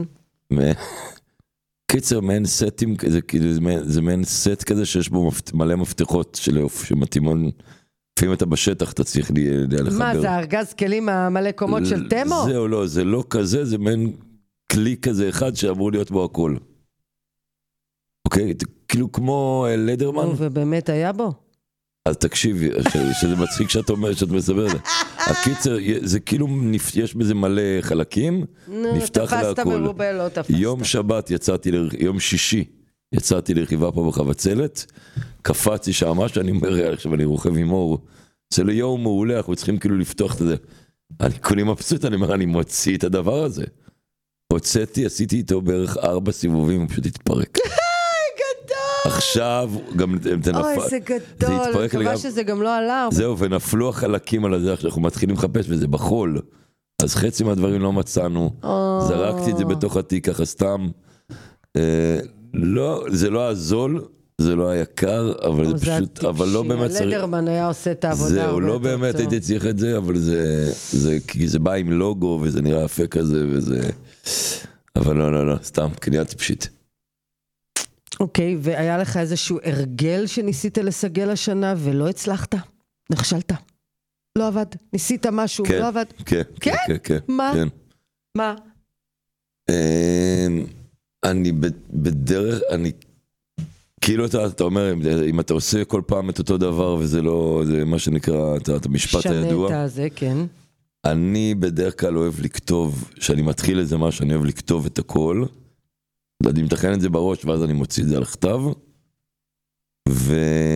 קיצר, מעין סטים, זה מעין סט כזה שיש בו מלא מפתחות שמתאימון... לפעמים אתה בשטח, אתה צריך לחבר. מה, זה ארגז כלים המלא קומות של תמו? זהו, לא, זה לא כזה, זה מעין כלי כזה אחד שאמור להיות בו הכל. אוקיי? כאילו כמו לדרמן. ובאמת היה בו? אז תקשיבי, שזה מצחיק שאת אומרת, שאת מסבר את זה. הקיצר, זה כאילו, יש בזה מלא חלקים, נפתח להכל. תפסת מרובה, לא תפסת. יום שבת יצאתי, יום שישי, יצאתי לרכיבה פה בחבצלת, קפצתי שם משהו, אני אומר, עכשיו אני רוכב עם אור, זה לא יום מעולה, אנחנו צריכים כאילו לפתוח את זה. אני כולי מבסוט, אני אומר, אני מוציא את הדבר הזה. הוצאתי, עשיתי איתו בערך ארבע סיבובים, הוא פשוט התפרק. גדול! עכשיו, גם תנפל. אוי, זה גדול, מקווה שזה גם לא עלה. זהו, ונפלו החלקים על זה, אנחנו מתחילים לחפש, וזה בחול. אז חצי מהדברים לא מצאנו, זרקתי את זה בתוך התיק, ככה סתם. לא, זה לא הזול, זה לא היקר, אבל זה פשוט, אבל לא באמת צריך... לדרמן היה עושה את העבודה. זהו, לא באמת הייתי צריך את זה, אבל זה, כי זה בא עם לוגו, וזה נראה יפה כזה, וזה... אבל לא, לא, לא, סתם, קנייה טיפשית. אוקיי, והיה לך איזשהו הרגל שניסית לסגל השנה, ולא הצלחת? נכשלת? לא עבד? ניסית משהו ולא עבד? כן, כן, כן. מה? מה? אני בדרך, אני, כאילו אתה, אתה אומר, אם אתה עושה כל פעם את אותו דבר, וזה לא, זה מה שנקרא, את המשפט הידוע. שנה את זה, כן. אני בדרך כלל אוהב לכתוב, שאני מתחיל איזה משהו, אני אוהב לכתוב את הכל, אני מתכן את זה בראש, ואז אני מוציא את זה על הכתב, ו...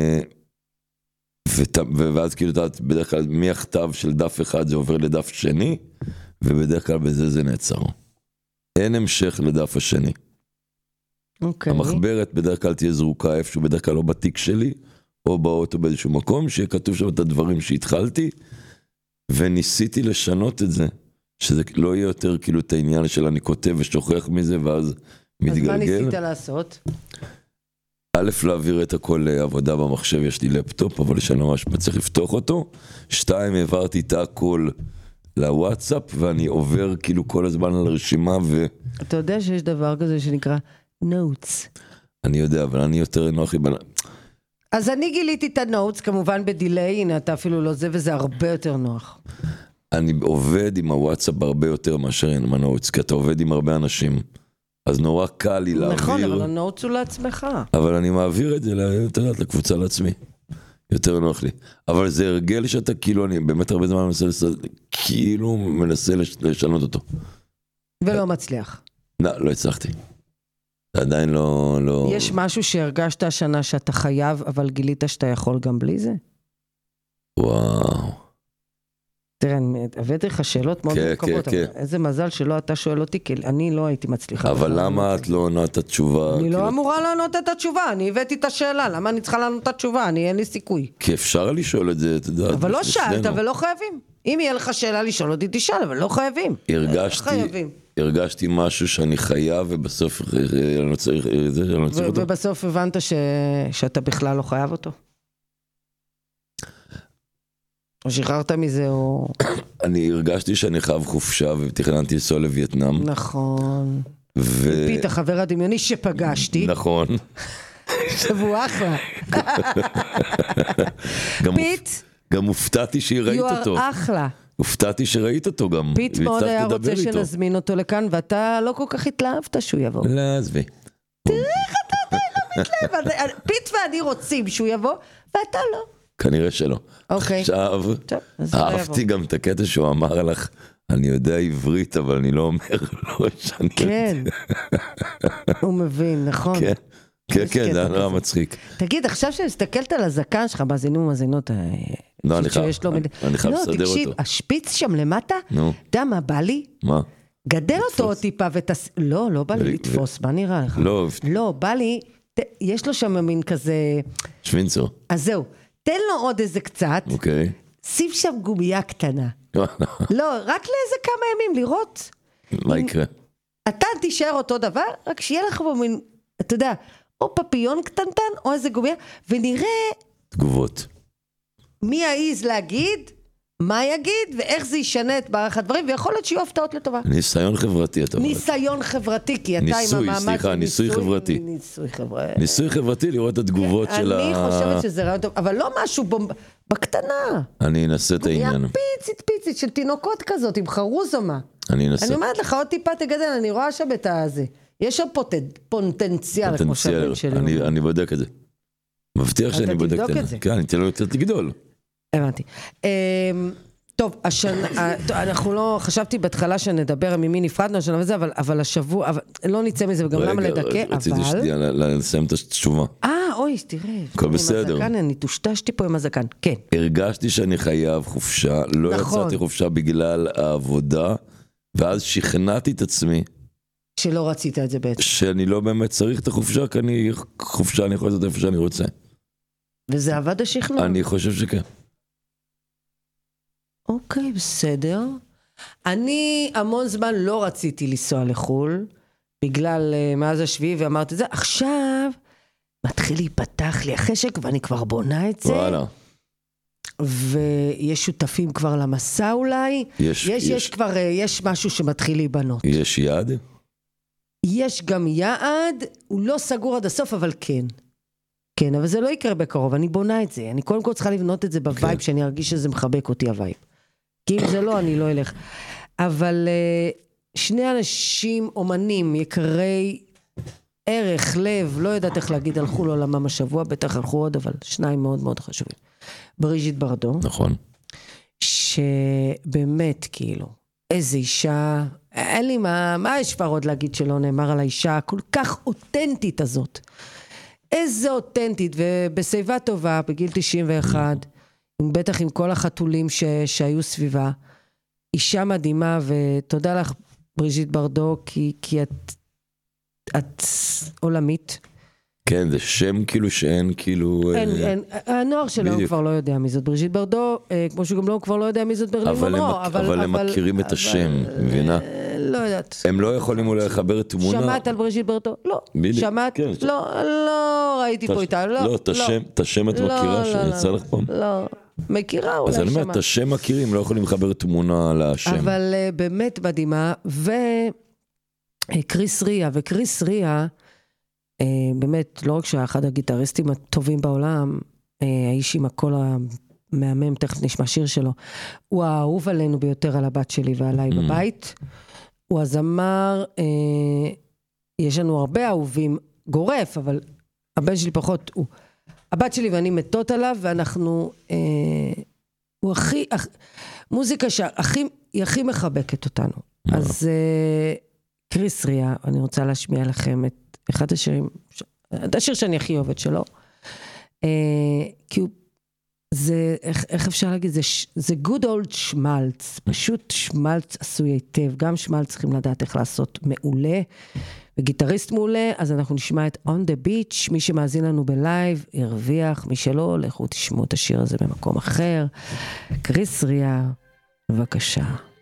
ות... ואז כאילו אתה, בדרך כלל, מהכתב של דף אחד, זה עובר לדף שני, ובדרך כלל בזה זה נעצר. אין המשך לדף השני. Okay. המחברת בדרך כלל תהיה זרוקה איפשהו, בדרך כלל לא בתיק שלי, או באוטו באיזשהו מקום, שיהיה כתוב שם את הדברים שהתחלתי, וניסיתי לשנות את זה, שזה לא יהיה יותר כאילו את העניין של אני כותב ושוכח מזה, ואז מתגלגל. אז מה ניסית לעשות? א', להעביר את הכל לעבודה במחשב, יש לי לפטופ, אבל שאני ממש צריך לפתוח אותו. שתיים, העברתי את הכל לוואטסאפ, ואני עובר כאילו כל הזמן על הרשימה ו... אתה יודע שיש דבר כזה שנקרא נוטס. אני יודע, אבל אני יותר נוח לי... אז אני גיליתי את הנוטס, כמובן בדיליי, הנה אתה אפילו לא זה, וזה הרבה יותר נוח. אני עובד עם הוואטסאפ הרבה יותר מאשר עם הנוטס, כי אתה עובד עם הרבה אנשים. אז נורא קל לי להעביר... נכון, אבל הנוטס הוא לעצמך. אבל אני מעביר את זה לקבוצה לעצמי. יותר נוח לי. אבל זה הרגל שאתה כאילו, אני באמת הרבה זמן מנסה לשנות, כאילו מנסה לשנות אותו. ולא מצליח. לא, לא הצלחתי. עדיין לא, לא... יש משהו שהרגשת השנה שאתה חייב, אבל גילית שאתה יכול גם בלי זה? וואו. תראה, אני הבאתי לך שאלות מאוד מורכבות, אבל איזה מזל שלא אתה שואל אותי, כי אני לא הייתי מצליחה. אבל למה את לא עונה את התשובה? אני לא אמורה לענות את התשובה, אני הבאתי את השאלה, למה אני צריכה לענות את התשובה? אני אין לי סיכוי. כי אפשר לשאול את זה, אתה יודע. אבל לא שאלת ולא חייבים. אם יהיה לך שאלה לשאול אותי, תשאל, אבל לא חייבים. הרגשתי, הרגשתי משהו שאני חייב, ובסוף אני לא צריך אותו. ובסוף הבנת שאתה בכלל לא חייב אותו. או שחררת מזה, או... אני הרגשתי שאני חייב חופשה, ותכננתי לנסוע לווייטנאם. נכון. ופית, החבר הדמיוני שפגשתי. נכון. שבוע אחלה. פית. גם הופתעתי שהיא ראית אותו. יואר אחלה. הופתעתי שראית אותו גם. פית מאוד היה רוצה שנזמין אותו לכאן, ואתה לא כל כך התלהבת שהוא יבוא. לא, עזבי. תראה איך אתה עדיין לא מתלהב. פית ואני רוצים שהוא יבוא, ואתה לא. כנראה שלא. אוקיי. עכשיו, אהבתי גם את הקטע שהוא אמר לך, אני יודע עברית, אבל אני לא אומר לו שאני... כן. הוא מבין, נכון. כן, כן, כן, זה היה מצחיק. תגיד, עכשיו שאני מסתכלת על הזקן שלך, מאזינים ומאזינות, לא, אני חייב לסדר אותו. לא, תקשיב, השפיץ שם למטה, אתה מה בא לי? מה? גדל אותו טיפה ותס... לא, לא בא לי לתפוס, מה נראה לך? לא. לא, בא לי, יש לו שם מין כזה... שווינצו. אז זהו, תן לו עוד איזה קצת. אוקיי. שים שם גומייה קטנה. לא, רק לאיזה כמה ימים, לראות. מה יקרה? אתה תישאר אותו דבר, רק שיהיה לך בו מין, אתה יודע, או פפיון קטנטן, או איזה גומייה, ונראה... תגובות. מי העיז להגיד, מה יגיד, ואיך זה ישנה את מערך הדברים, ויכול להיות שיהיו הפתעות לטובה. ניסיון חברתי, אתה אומר. ניסיון חברתי, כי אתה ניסוי, עם המעמד... סליחה, ניסוי חברתי. ניסוי חברתי. ניסוי חברתי, לראות את התגובות של ה... אני חושבת שזה רעיון טוב, אבל לא משהו בקטנה. אני אנסה את העניין. גומייה פיצית פיצית של תינוקות כזאת, עם חרוז או מה. אני אנסה. אני אומרת לך, עוד טיפה תגדל, אני רואה שם את הזה. יש שם פוטנציאל, כמו שהבן שלי. אני בודק את זה. מבטיח שאני בודק את זה. כן, אני אתן לו קצת לגדול. הבנתי. טוב, השנה, אנחנו לא, חשבתי בהתחלה שנדבר ממי נפרדנו השנה וזה, אבל השבוע, לא נצא מזה וגם למה לדכא, אבל... רציתי שנייה לסיים את התשובה. אה, אוי, תראה. הכל בסדר. אני תושטשתי פה עם הזקן, כן. הרגשתי שאני חייב חופשה, לא יצאתי חופשה בגלל העבודה, ואז שכנעתי את עצמי. שלא רצית את זה בעצם. שאני לא באמת צריך את החופשה, כי אני חופשה, אני יכול לעשות איפה שאני רוצה. וזה עבד השכנוע? אני חושב שכן. אוקיי, בסדר. אני המון זמן לא רציתי לנסוע לחול, בגלל uh, מאז השביעי, ואמרתי את זה, עכשיו מתחיל להיפתח לי החשק, ואני כבר בונה את זה. וואלה. ויש שותפים כבר למסע אולי. יש, יש, יש, יש כבר, uh, יש משהו שמתחיל להיבנות. יש יעד? יש גם יעד, הוא לא סגור עד הסוף, אבל כן. כן, אבל זה לא יקרה בקרוב, אני בונה את זה. אני קודם כל צריכה לבנות את זה בווייב, okay. שאני ארגיש שזה מחבק אותי הווייב. כי אם זה לא, אני לא אלך. אבל uh, שני אנשים אומנים, יקרי ערך, לב, לא יודעת איך להגיד, הלכו לעולמם השבוע, בטח הלכו עוד, אבל שניים מאוד מאוד חשובים. בריז'יט ברדו. נכון. שבאמת, כאילו, איזה אישה, אין לי מה, מה יש כבר עוד להגיד שלא נאמר על האישה, כל כך אותנטית הזאת. איזה אותנטית, ובסביבה טובה, בגיל תשעים ואחת, בטח עם כל החתולים ש, שהיו סביבה, אישה מדהימה, ותודה לך בריז'יט ברדו, כי, כי את, את עולמית. כן, זה שם כאילו שאין, כאילו... אין, אה... אין, הנוער שלנו כבר לא יודע מי זאת בריז'יט ברדו, אה, כמו שגם לא כבר לא יודע מי זאת ברלין מונרו. אבל, אבל, אבל הם מכירים את השם, מבינה? לא יודעת. הם לא יכולים אולי לחבר את תמונה. שמעת על בריז'יט ברדו? לא. בדיוק. שמעת? כן, לא, לא ראיתי פה איתה. לא, לא, את השם, את השם את מכירה שיצא לך פעם? לא, מכירה אולי שמעת. אז אני אומר, את השם מכירים, לא יכולים לחבר תמונה לשם. אבל באמת מדהימה, וקריס ריה, וקריס ריה, באמת, לא רק שאחד הגיטריסטים הטובים בעולם, האיש עם הקול המהמם, תכף נשמע שיר שלו, הוא האהוב עלינו ביותר על הבת שלי ועליי בבית. הוא הזמר, יש לנו הרבה אהובים, גורף, אבל הבן שלי פחות, הוא, הבת שלי ואני מתות עליו, ואנחנו, הוא הכי, מוזיקה שהכי, היא הכי מחבקת אותנו. אז קריס ריה, אני רוצה להשמיע לכם את אחד השירים, את השיר שאני הכי אוהבת שלו, כי הוא, זה, איך, איך אפשר להגיד, זה, זה good old שמלץ, פשוט שמלץ עשוי היטב, גם שמלץ צריכים לדעת איך לעשות מעולה, וגיטריסט מעולה, אז אנחנו נשמע את On the Beach, מי שמאזין לנו בלייב, ירוויח, מי שלא, לכו תשמעו את השיר הזה במקום אחר, קריס ריה, בבקשה.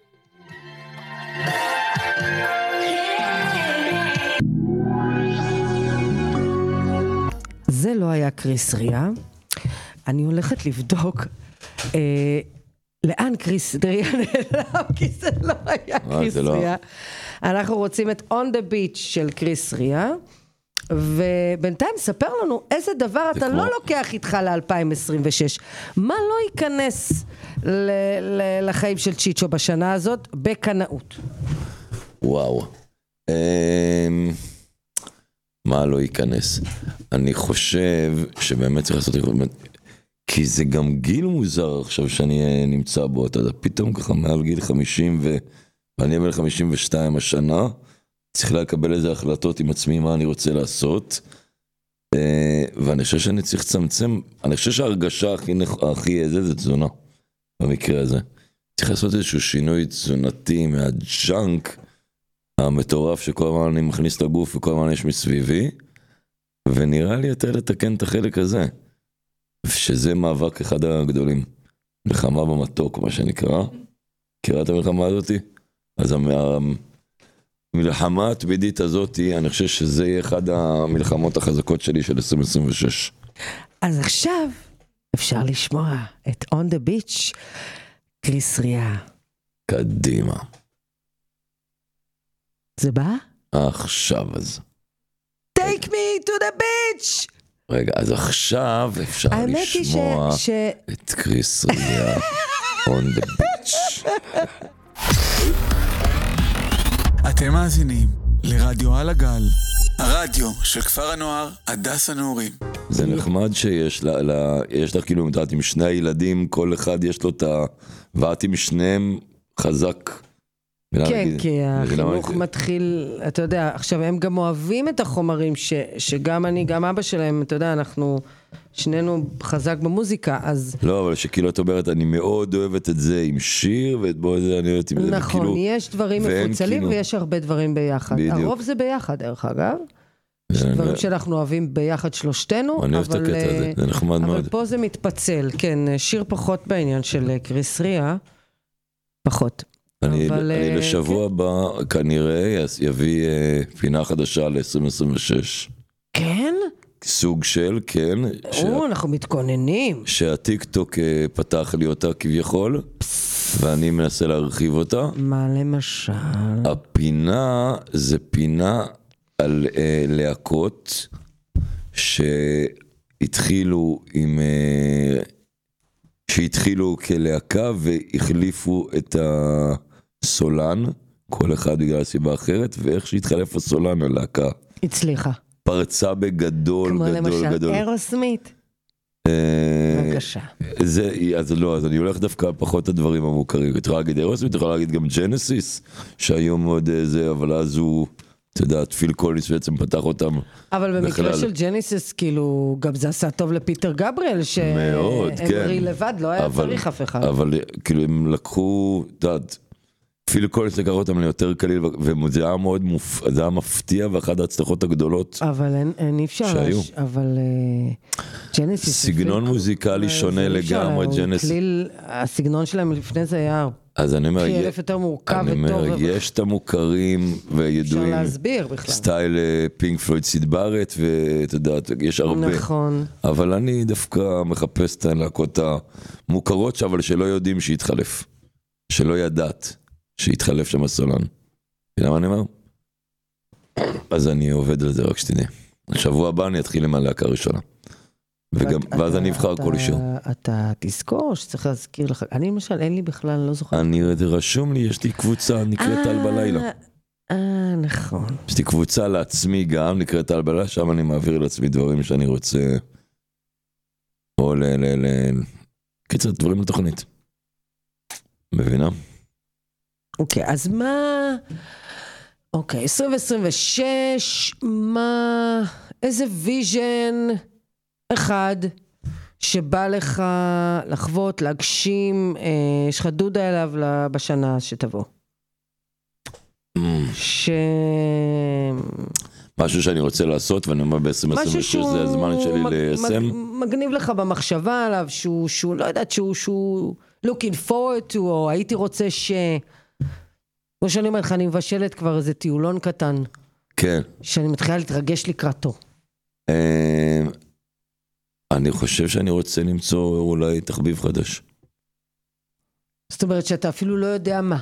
זה לא היה קריס ריה, אני הולכת לבדוק אה, לאן קריס ריה נעלם, כי זה לא היה קריס ריה. אנחנו רוצים את On the Beach של קריס ריה, ובינתיים ספר לנו איזה דבר אתה לא לוקח איתך ל-אלפיים עשרים ושש. מה לא ייכנס לחיים של צ'יצ'ו בשנה הזאת בקנאות? וואו. מה לא ייכנס? אני חושב שבאמת צריך לעשות... כי זה גם גיל מוזר עכשיו שאני נמצא בו, אתה יודע, פתאום ככה מעל גיל חמישים ו... ואני אבל חמישים ושתיים השנה, צריך לקבל איזה החלטות עם עצמי מה אני רוצה לעשות, ואני חושב שאני צריך לצמצם, אני חושב שההרגשה הכי, הכי איזה זה תזונה, במקרה הזה. צריך לעשות איזשהו שינוי תזונתי מהג'אנק המטורף שכל הזמן אני מכניס לגוף וכל הזמן יש מסביבי, ונראה לי יותר לתקן את החלק הזה, שזה מאבק אחד הגדולים. מלחמה במתוק, מה שנקרא. מכירה את המלחמה הזאתי? אז המלחמה התמידית הזאתי, אני חושב שזה יהיה אחד המלחמות החזקות שלי של עשרים עשרים ושש. אז עכשיו אפשר לשמוע את On the Beach, קריס ריאה. קדימה. זה בא? עכשיו אז. Take me to the beach! רגע, אז עכשיו אפשר לשמוע ש... את קריס ריאה On the Beach. אתם מאזינים לרדיו על הגל, הרדיו של כפר הנוער הדס הנעורים. זה נחמד שיש לה, לה, יש לך כאילו, עם שני הילדים, כל אחד יש לו את ה... ואת עם שניהם חזק. כן, כי החינוך מתחיל, אתה יודע, עכשיו הם גם אוהבים את החומרים ש, שגם אני, גם אבא שלהם, אתה יודע, אנחנו שנינו חזק במוזיקה, אז... לא, אבל שכאילו את אומרת, אני מאוד אוהבת את זה עם שיר, ואת בו זה אני אוהבת עם זה, נכון, וכאילו... יש דברים מפוצלים כאילו... ויש הרבה דברים ביחד. בדיוק. הרוב זה ביחד, דרך אגב. יש דברים שאנחנו אוהבים ביחד שלושתנו, אני אוהב את הקטע הזה, זה נחמד מאוד. אבל פה זה מתפצל, כן, שיר פחות בעניין של קריס ריאה, פחות. אני, אבל, אני לשבוע כן. הבא כנראה יביא פינה חדשה ל-עשרים עשרים ושש. כן? סוג של, כן. או, ש... אנחנו מתכוננים. שהטיק טוק פתח לי אותה כביכול, ואני מנסה להרחיב אותה. מה למשל? הפינה זה פינה על אה, להקות שהתחילו עם... אה, שהתחילו כלהקה והחליפו את הסולן, כל אחד בגלל סיבה אחרת, ואיך שהתחלף הסולן הלהקה. הצליחה. פרצה בגדול, כמו גדול, למשל גדול. אירוסמית. בבקשה. זה, אז לא, אז אני הולך דווקא פחות הדברים המוכרים. אתה יכול להגיד אירוסמית, אתה יכול להגיד גם ג'נסיס, שהיום מאוד זה, אבל אז הוא... אתה יודע, פיל קוליס בעצם פתח אותם. אבל במקרה של ג'ניסיס, כאילו, גם זה עשה טוב לפיטר גבריאל, שאמרי לבד, לא היה צריך אף אחד. אבל כאילו, הם לקחו, אתה יודע, פיל קוליס לקח אותם ליותר קליל, וזה היה מאוד מפתיע, ואחת ההצלחות הגדולות שהיו. אבל אין אפשר, אבל ג'ניסיס... סגנון מוזיקלי שונה לגמרי, ג'ניסיס. הסגנון שלהם לפני זה היה... אז אני אומר, אלף יותר מורכב וטוב. יש את המוכרים וידועים. אפשר להסביר בכלל. סטייל פינק פלויד סיד בארט, ואתה יודע, יש הרבה. נכון. אבל אני דווקא מחפש את הלהקות המוכרות, אבל שלא יודעים שהתחלף. שלא ידעת שהתחלף שם הסולן. למה אני אומר? אז אני עובד על זה רק שתדעי. השבוע הבא אני אתחיל עם הלהקה הראשונה. וגם, ואז אני אבחר כל אישור. אתה תזכור שצריך להזכיר לך, אני למשל, אין לי בכלל, לא זוכר. אני, זה רשום לי, יש לי קבוצה, נקראת טל בלילה. אה, נכון. יש לי קבוצה לעצמי גם, נקראת טל בלילה, שם אני מעביר לעצמי דברים שאני רוצה, או ל... ל... ל... קיצר, דברים לתוכנית. מבינה? אוקיי, אז מה... אוקיי, עשרים עשרים ושש, מה... איזה ויז'ן... אחד שבא לך לחוות, להגשים, אה, יש לך דודה אליו בשנה שתבוא. ש... משהו שאני רוצה לעשות, ואני אומר ב-עשרים עשרים ושש זה הזמן שלי ליישם. מגניב לך במחשבה עליו, שהוא, שהוא לא יודעת, שהוא, שהוא looking forward to, או הייתי רוצה ש... כמו שאני אומר לך, אני מבשלת כבר איזה טיולון קטן. כן. שאני מתחילה להתרגש לקראתו. אני חושב שאני רוצה למצוא אולי תחביב חדש. זאת אומרת שאתה אפילו לא יודע מה.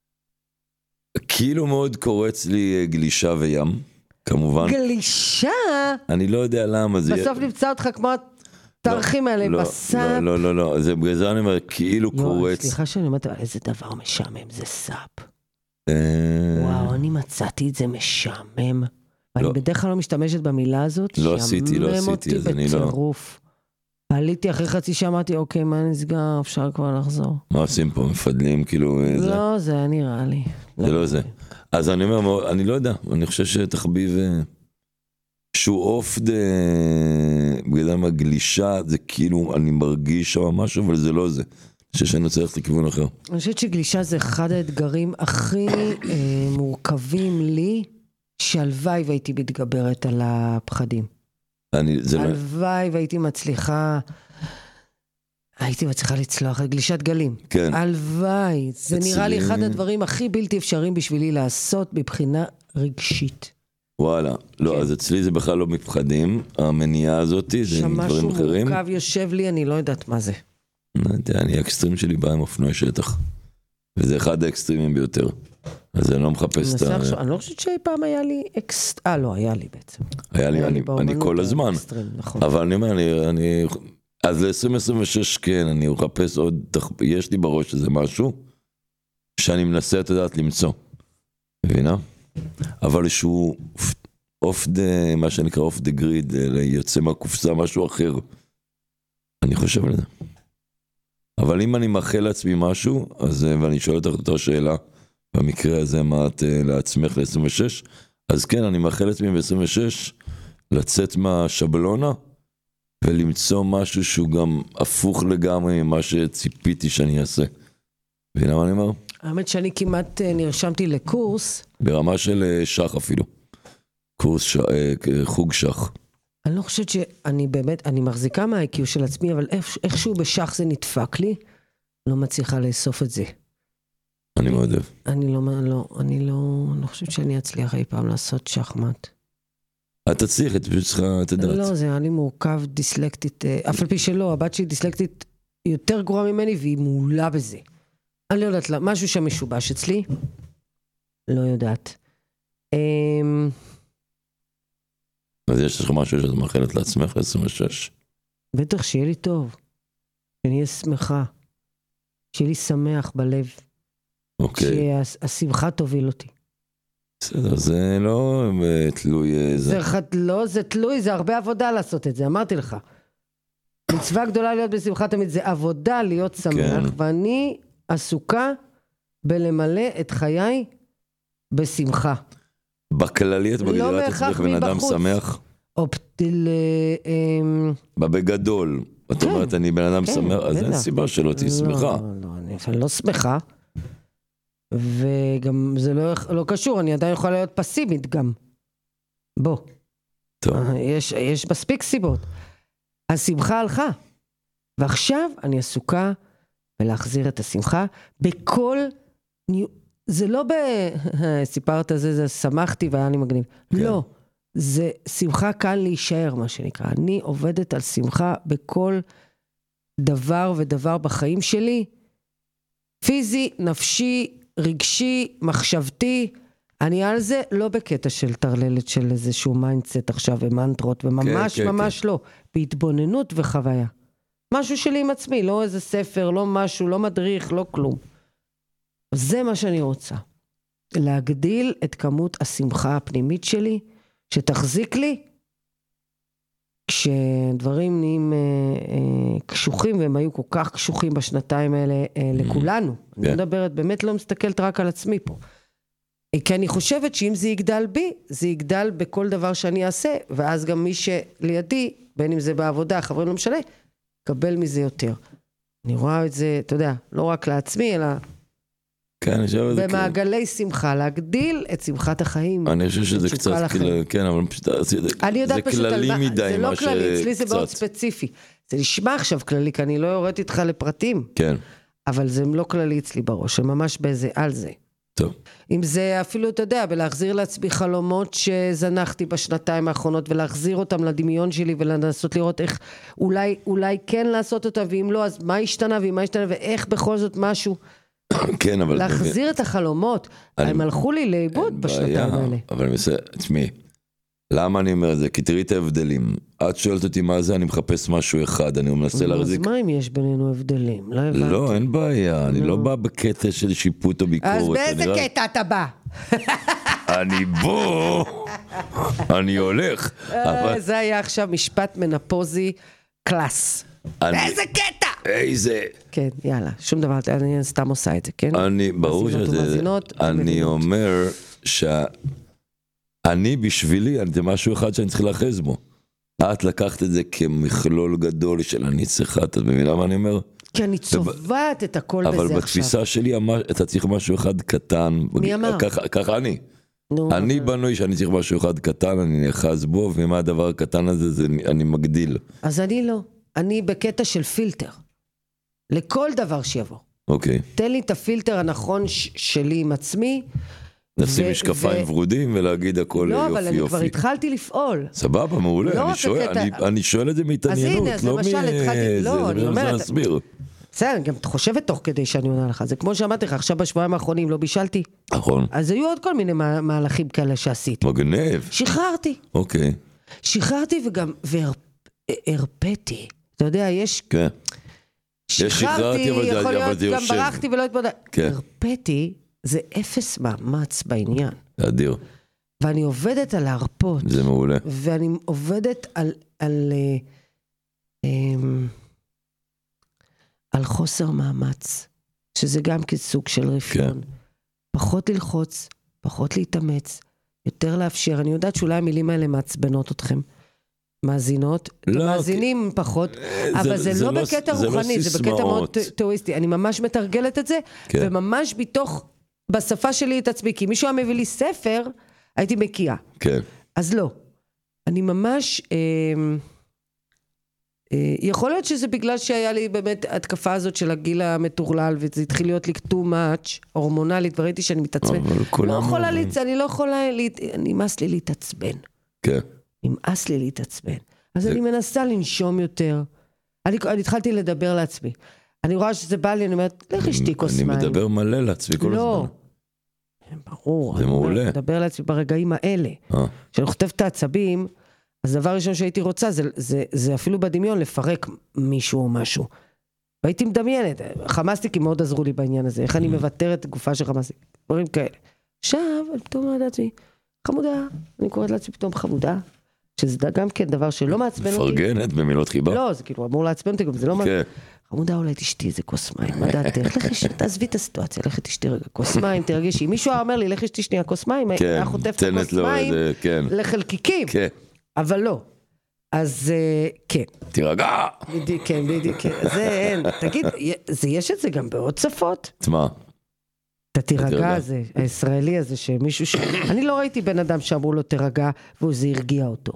כאילו מאוד קורץ לי גלישה וים, כמובן. גלישה? אני לא יודע למה זה... בסוף נמצא אותך כמו התארחים האלה, לא, בסאפ. לא, לא, לא, לא, זה בגלל זה אני אומר, כאילו קורץ. סליחה שאני אומרת, איזה דבר משעמם, זה סאפ. וואו, אני מצאתי את זה משעמם. ואני בדרך כלל לא משתמשת במילה הזאת. לא עשיתי, לא עשיתי, אז אני לא... עליתי אחרי חצי שאמרתי, אוקיי, מה נסגר? אפשר כבר לחזור. מה עושים פה? מפדלים, כאילו... לא, זה היה נראה לי. זה לא זה. אז אני אומר, אני לא יודע, אני חושב שתחביב איזשהו אוף דה, בגלל מה גלישה, זה כאילו, אני מרגיש שם משהו, אבל זה לא זה. אני חושב שאני רוצה ללכת לכיוון אחר. אני חושבת שגלישה זה אחד האתגרים הכי אה, מורכבים לי, שהלוואי והייתי מתגברת על הפחדים. אני, זה לא... הלוואי והייתי מצליחה, הייתי מצליחה לצלוח, גלישת גלים. כן. הלוואי, זה אצלי... נראה לי אחד הדברים הכי בלתי אפשריים בשבילי לעשות מבחינה רגשית. וואלה, לא, כן. אז אצלי זה בכלל לא מפחדים, המניעה הזאת, זה דברים אחרים. שמשהו מורכב יושב לי, אני לא יודעת מה זה. אני, האקסטרים שלי בא עם אופנועי שטח, וזה אחד האקסטרימים ביותר, אז אני לא מחפש את ה... אני לא חושבת שאי פעם היה לי אקסט... אה, לא, היה לי בעצם. היה לי, אני, אני כל הזמן, נכון. אבל אני אומר, אני, אני... אז ל-עשרים עשרים ושש כן, אני מחפש עוד, יש לי בראש איזה משהו, שאני מנסה את הדעת למצוא, מבינה? אבל שהוא אוף דה, מה שנקרא אוף דה גריד, יוצא מהקופסה משהו אחר, אני חושב על זה. אבל אם אני מאחל לעצמי משהו, אז, ואני שואל אותך אותה שאלה, במקרה הזה מה את לעצמך ל-עשרים ושש, אז כן, אני מאחל לעצמי ב-עשרים ושש, לצאת מהשבלונה, ולמצוא משהו שהוא גם הפוך לגמרי ממה שציפיתי שאני אעשה. והנה מה אני אומר? האמת שאני כמעט נרשמתי לקורס. ברמה של שח אפילו. קורס ש... חוג שח. אני לא חושבת שאני באמת, אני מחזיקה מה-איי-קיו של עצמי, אבל איכשהו בשח זה נדפק לי, לא מצליחה לאסוף את זה. אני מאוד אוהב. אני לא, לא, אני לא, אני לא חושבת שאני אצליח אי פעם לעשות שחמט. את תצליח, את פשוט צריכה, את הדעת. לא, זה היה לי מורכב, דיסלקטית, אף על פי שלא, הבת שלי דיסלקטית יותר גרועה ממני, והיא מעולה בזה. אני לא יודעת, משהו שם משובש אצלי, לא יודעת. אז יש לך משהו שאת מאחלת לעצמך ל-עשרים ושש? בטח, שיהיה לי טוב. שאני אהיה שמחה. שיהיה לי שמח בלב. אוקיי. שהשמחה תוביל אותי. בסדר, זה לא תלוי... זה לא, זה תלוי, זה הרבה עבודה לעשות את זה, אמרתי לך. מצווה גדולה להיות בשמחה תמיד, זה עבודה להיות שמח, ואני עסוקה בלמלא את חיי בשמחה. בכללי את מגדירה את עצמך בן אדם שמח? אופטיל... בגדול. את אומרת, אני בן אדם שמח, אז אין סיבה שלא תהי שמחה. לא, אני לא שמחה. וגם זה לא, לא קשור, אני עדיין יכולה להיות פסימית גם. בוא. טוב. יש, יש מספיק סיבות. השמחה הלכה. ועכשיו אני עסוקה בלהחזיר את השמחה בכל... זה לא ב... סיפרת זה, זה שמחתי והיה לי מגניב. כן. לא. זה שמחה קל להישאר, מה שנקרא. אני עובדת על שמחה בכל דבר ודבר בחיים שלי. פיזי, נפשי, רגשי, מחשבתי, אני על זה לא בקטע של תרללת של איזשהו מיינדסט עכשיו ומנטרות, וממש כן, ממש כן. לא, בהתבוננות וחוויה. משהו שלי עם עצמי, לא איזה ספר, לא משהו, לא מדריך, לא כלום. זה מה שאני רוצה. להגדיל את כמות השמחה הפנימית שלי, שתחזיק לי, כשדברים נהיים אה, אה, קשוחים, והם היו כל כך קשוחים בשנתיים האלה אה, לכולנו. Mm-hmm. אני yeah. מדברת, באמת לא מסתכלת רק על עצמי פה. כי אני חושבת שאם זה יגדל בי, זה יגדל בכל דבר שאני אעשה, ואז גם מי שלידי, בין אם זה בעבודה, חברים לא משנה, קבל מזה יותר. אני רואה את זה, אתה יודע, לא רק לעצמי, אלא... כן, אני חושב שזה... במעגלי שמחה, להגדיל את שמחת החיים. אני חושב שזה קצת, כן, אבל פשוט... זה כללי מדי. זה לא כללי, אצלי זה מאוד ספציפי. זה נשמע עכשיו כללי, כי אני לא יורד איתך לפרטים. כן. אבל זה לא כללי אצלי בראש, זה ממש באיזה על זה. טוב. אם זה אפילו, אתה יודע, בלהחזיר לעצמי חלומות שזנחתי בשנתיים האחרונות, ולהחזיר אותם לדמיון שלי, ולנסות לראות איך, אולי, אולי כן לעשות אותה, ואם לא, אז מה השתנה, ומה השתנה, ואיך בכל זאת משהו... כן, אבל... להחזיר את החלומות, הם הלכו לי לאיבוד בשנתיים האלה. אבל אני מסתכל, תשמעי, למה אני אומר את זה? כי תראי את ההבדלים. את שואלת אותי מה זה, אני מחפש משהו אחד, אני מנסה להחזיק... אז מה אם יש בינינו הבדלים? לא הבנתי. לא, אין בעיה, אני לא בא בקטע של שיפוט או ביקורת. אז באיזה קטע אתה בא? אני בוא, אני הולך. זה היה עכשיו משפט מנפוזי קלאס. באיזה קטע? איזה... כן, יאללה, שום דבר, אני סתם עושה את זה, כן? אני, ברור שזה... אני אומר שה... אני בשבילי, זה משהו אחד שאני צריך להחז בו. את לקחת את זה כמכלול גדול של אני צריכה, את מבינה מה אני אומר? כי אני צובעת את הכל בזה עכשיו. אבל בתפיסה שלי, אתה צריך משהו אחד קטן. מי אמר? ככה אני. אני בנוי שאני צריך משהו אחד קטן, אני נחז בו, ומה הדבר הקטן הזה, אני מגדיל. אז אני לא. אני בקטע של פילטר. לכל דבר שיבוא. אוקיי. תן לי את הפילטר הנכון שלי עם עצמי. לשים משקפיים ורודים ולהגיד הכל יופי יופי. לא, אבל אני כבר התחלתי לפעול. סבבה, מעולה. אני שואל את זה מהתעניינות. אז הנה, אז למשל התחלתי, לא, אני אומרת. בסדר, גם חושבת תוך כדי שאני עונה לך. זה כמו שאמרתי לך, עכשיו בשבועיים האחרונים לא בישלתי. נכון. אז היו עוד כל מיני מהלכים כאלה שעשיתי. מגניב. שחררתי. אוקיי. שחררתי וגם, והרפאתי. אתה יודע, יש... כן. שחררתי, יכול להיות, גם ברחתי ולא התמודד. הרפאתי, זה אפס מאמץ בעניין. אדיר. ואני עובדת על להרפות. זה מעולה. ואני עובדת על... על על חוסר מאמץ, שזה גם כסוג של רפיון. כן. פחות ללחוץ, פחות להתאמץ, יותר לאפשר. אני יודעת שאולי המילים האלה מעצבנות אתכם. מאזינות, לא, מאזינים כי... פחות, זה, אבל זה, זה לא, לא בקטע זה רוחני, לא זה בקטע מאוד תאואיסטי. אני ממש מתרגלת את זה, כן. וממש בתוך, בשפה שלי את עצמי, כי מישהו היה מביא לי ספר, הייתי מקיאה. כן. אז לא. אני ממש... אה, יכול להיות שזה בגלל שהיה לי באמת התקפה הזאת של הגיל המטורלל, וזה התחיל להיות לי too much, הורמונלית, וראיתי שאני מתעצבן. לא יכולה להתעצבן, אני לא יכולה, נמאס לי להתעצבן. כן. נמאס לי להתעצבן. אז אני מנסה לנשום יותר. אני התחלתי לדבר לעצמי. אני רואה שזה בא לי, אני אומרת, לך אשתי כוס מים. אני מדבר מלא לעצמי כל הזמן. לא. ברור. זה מעולה. אני מדבר לעצמי ברגעים האלה. כשאני חוטפת את העצבים, אז דבר ראשון שהייתי רוצה, זה, זה, זה אפילו בדמיון לפרק מישהו או משהו. והייתי מדמיינת, חמאסטיק מאוד עזרו לי בעניין הזה, איך אני מבטרת את גופה של חמאסטיק, דברים כאלה. עכשיו, אני פתאום אומרת לעצמי, חמודה, אני קוראת לעצמי פתאום חמודה, שזה גם כן דבר שלא מעצבן אותי. מפרגנת במילות חיבה. לא, זה כאילו אמור לעצבן אותי, גם זה לא מעצבן. חמודה, אולי תשתי איזה כוס מים, מה דעתך? לכי, תעזבי את הסיטואציה, לכי תשתי רגע כוס מים, תרגשי. מישהו אומר לי, לכי תשתי שנייה כוס מים, היה חוטף את הכוס מים לחלקיקים. אבל לא. אז כן. תירגע. בדיוק, כן, בדיוק, כן. זה אין. תגיד, יש את זה גם בעוד שפות? מה? את התירגע הזה, הישראלי הזה, שמישהו ש... אני לא ראיתי בן אדם שאמרו לו תירגע, וזה הרגיע אותו.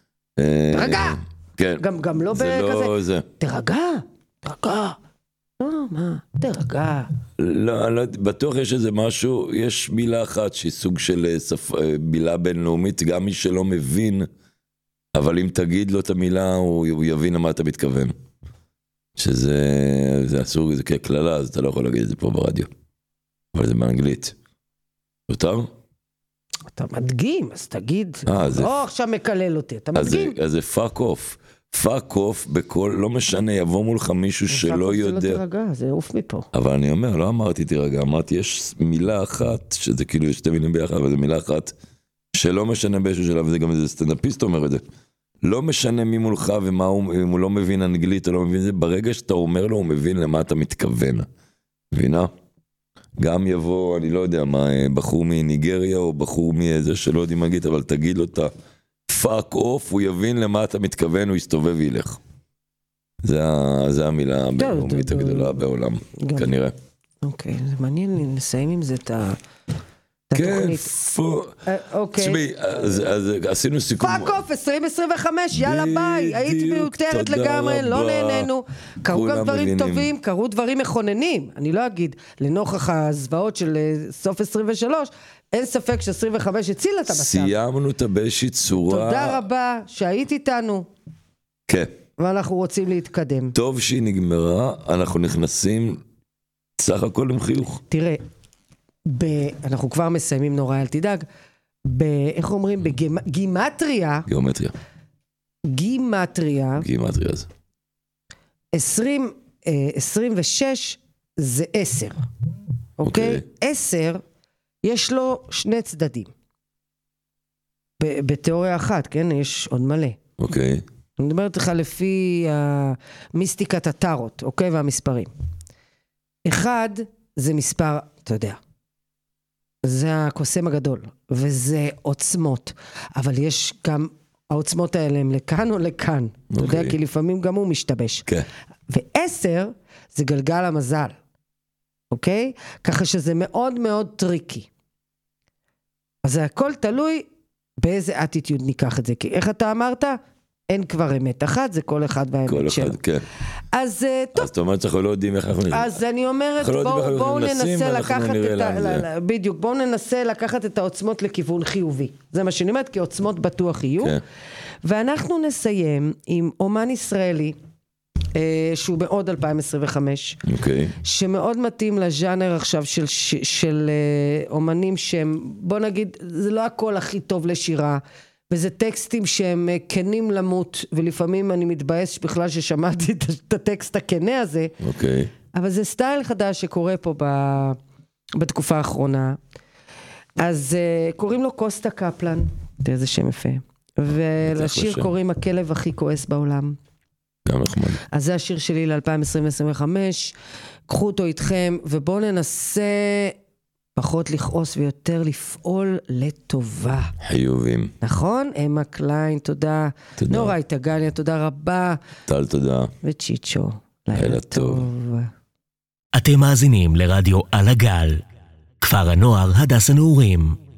תירגע! כן. גם לא בכזה. תירגע, תירגע. לא, מה? תירגע. לא, בטוח יש איזה משהו, יש מילה אחת שהיא סוג של מילה בינלאומית, גם מי שלא מבין, אבל אם תגיד לו את המילה, הוא יבין למה אתה מתכוון. שזה, זה אסור, זה ככללה, אז אתה לא יכול להגיד את זה פה ברדיו. אבל זה באנגלית. יותר? אתה מדגים, אז תגיד. לא עכשיו מקלל אותי, אתה מדגים. אז זה פאק אוף. פאק אוף בכל, לא משנה, יבוא מולך מישהו שלא יודע. זה לא תירגע, זה אוף מפה. אבל אני אומר, לא אמרתי תירגע, אמרתי, יש מילה אחת, שזה כאילו יש שתי מילים ביחד, אבל זה מילה אחת, שלא משנה באיזשהו שלב, וזה גם איזה סטנדאפיסט אומר את זה. לא משנה מי מולך ומה הוא, אם הוא לא מבין אנגלית או לא מבין זה, ברגע שאתה אומר לו, הוא מבין למה אתה מתכוון. מבינה? גם יבוא, אני לא יודע מה, בחור מניגריה או בחור מאיזה שלא יודעים אנגלית, אבל תגיד לו את הפאק אוף, הוא יבין למה אתה מתכוון, הוא יסתובב וילך. זה, זה המילה הבינלאומית הגדולה בעולם, כנראה. אוקיי, זה מעניין, נסיים עם זה את ה... כן, תשמעי, אז עשינו סיכום. פאק אוף, עשרים עשרים וחמש, יאללה ביי, הייתי מיותרת לגמרי, לא נהנינו. קרו גם דברים טובים, קרו דברים מכוננים, אני לא אגיד, לנוכח הזוועות של סוף עשרים ושלוש, אין ספק ש-עשרים וחמש הציל את המצב. סיימנו את באיזושהי צורה. תודה רבה שהיית איתנו. כן. ואנחנו רוצים להתקדם. טוב שהיא נגמרה, אנחנו נכנסים סך הכל עם חיוך. תראה, ב... אנחנו כבר מסיימים נורא, אל תדאג, ב... איך אומרים? בגימטריה. גיאומטריה. גימטריה. גימטריה זה. עשרים, עשרים ושש זה עשר. אוקיי? עשר, יש לו שני צדדים. ב... בתיאוריה אחת, כן? יש עוד מלא. אוקיי. אני מדברת לך לפי המיסטיקת הטארוט, אוקיי? והמספרים. אחד זה מספר, אתה יודע, זה הקוסם הגדול, וזה עוצמות, אבל יש גם, העוצמות האלה הם לכאן או לכאן, okay. אתה יודע, כי לפעמים גם הוא משתבש. Okay. ועשר, זה גלגל המזל, אוקיי? Okay? ככה שזה מאוד מאוד טריקי. אז זה הכל תלוי באיזה אטיטיוד ניקח את זה, כי איך אתה אמרת? אין כבר אמת אחת, זה כל אחד והאמת כל שלו. אחד, כן. אז טוב. אז אתה אומרת שאנחנו לא יודעים איך אנחנו נראים. אז אני אומרת, בואו ננסה לקחת את ה... בדיוק, בואו ננסה לקחת את העוצמות לכיוון חיובי. זה מה שאני אומרת, כי עוצמות בטוח יהיו. ואנחנו נסיים עם אומן ישראלי, שהוא מאוד אלפיים עשרים וחמש, שמאוד מתאים לז'אנר עכשיו של אומנים שהם, בוא נגיד, זה לא הכל הכי טוב לשירה, וזה טקסטים שהם כנים למות, ולפעמים אני מתבאס בכלל ששמעתי את הטקסט הכנה הזה, אוקיי. אבל זה סטייל חדש שקורה פה בתקופה האחרונה. אז קוראים לו קוסטה קפלן, תראה איזה שם יפה, ולשיר קוראים הכלב הכי כועס בעולם. גם נחמד. אז זה השיר שלי ל-אלפיים עשרים וחמש, קחו אותו איתכם, ובואו ננסה פחות לכעוס ויותר לפעול לטובה. חיובים. נכון? אמה קליין, תודה. תודה. נורא איתגליה, תודה רבה. טל, תודה. וצ'יצ'ו, לילה טוב. אתם מאזינים לרדיו על הגל, כפר הנוער הדס הנעורים.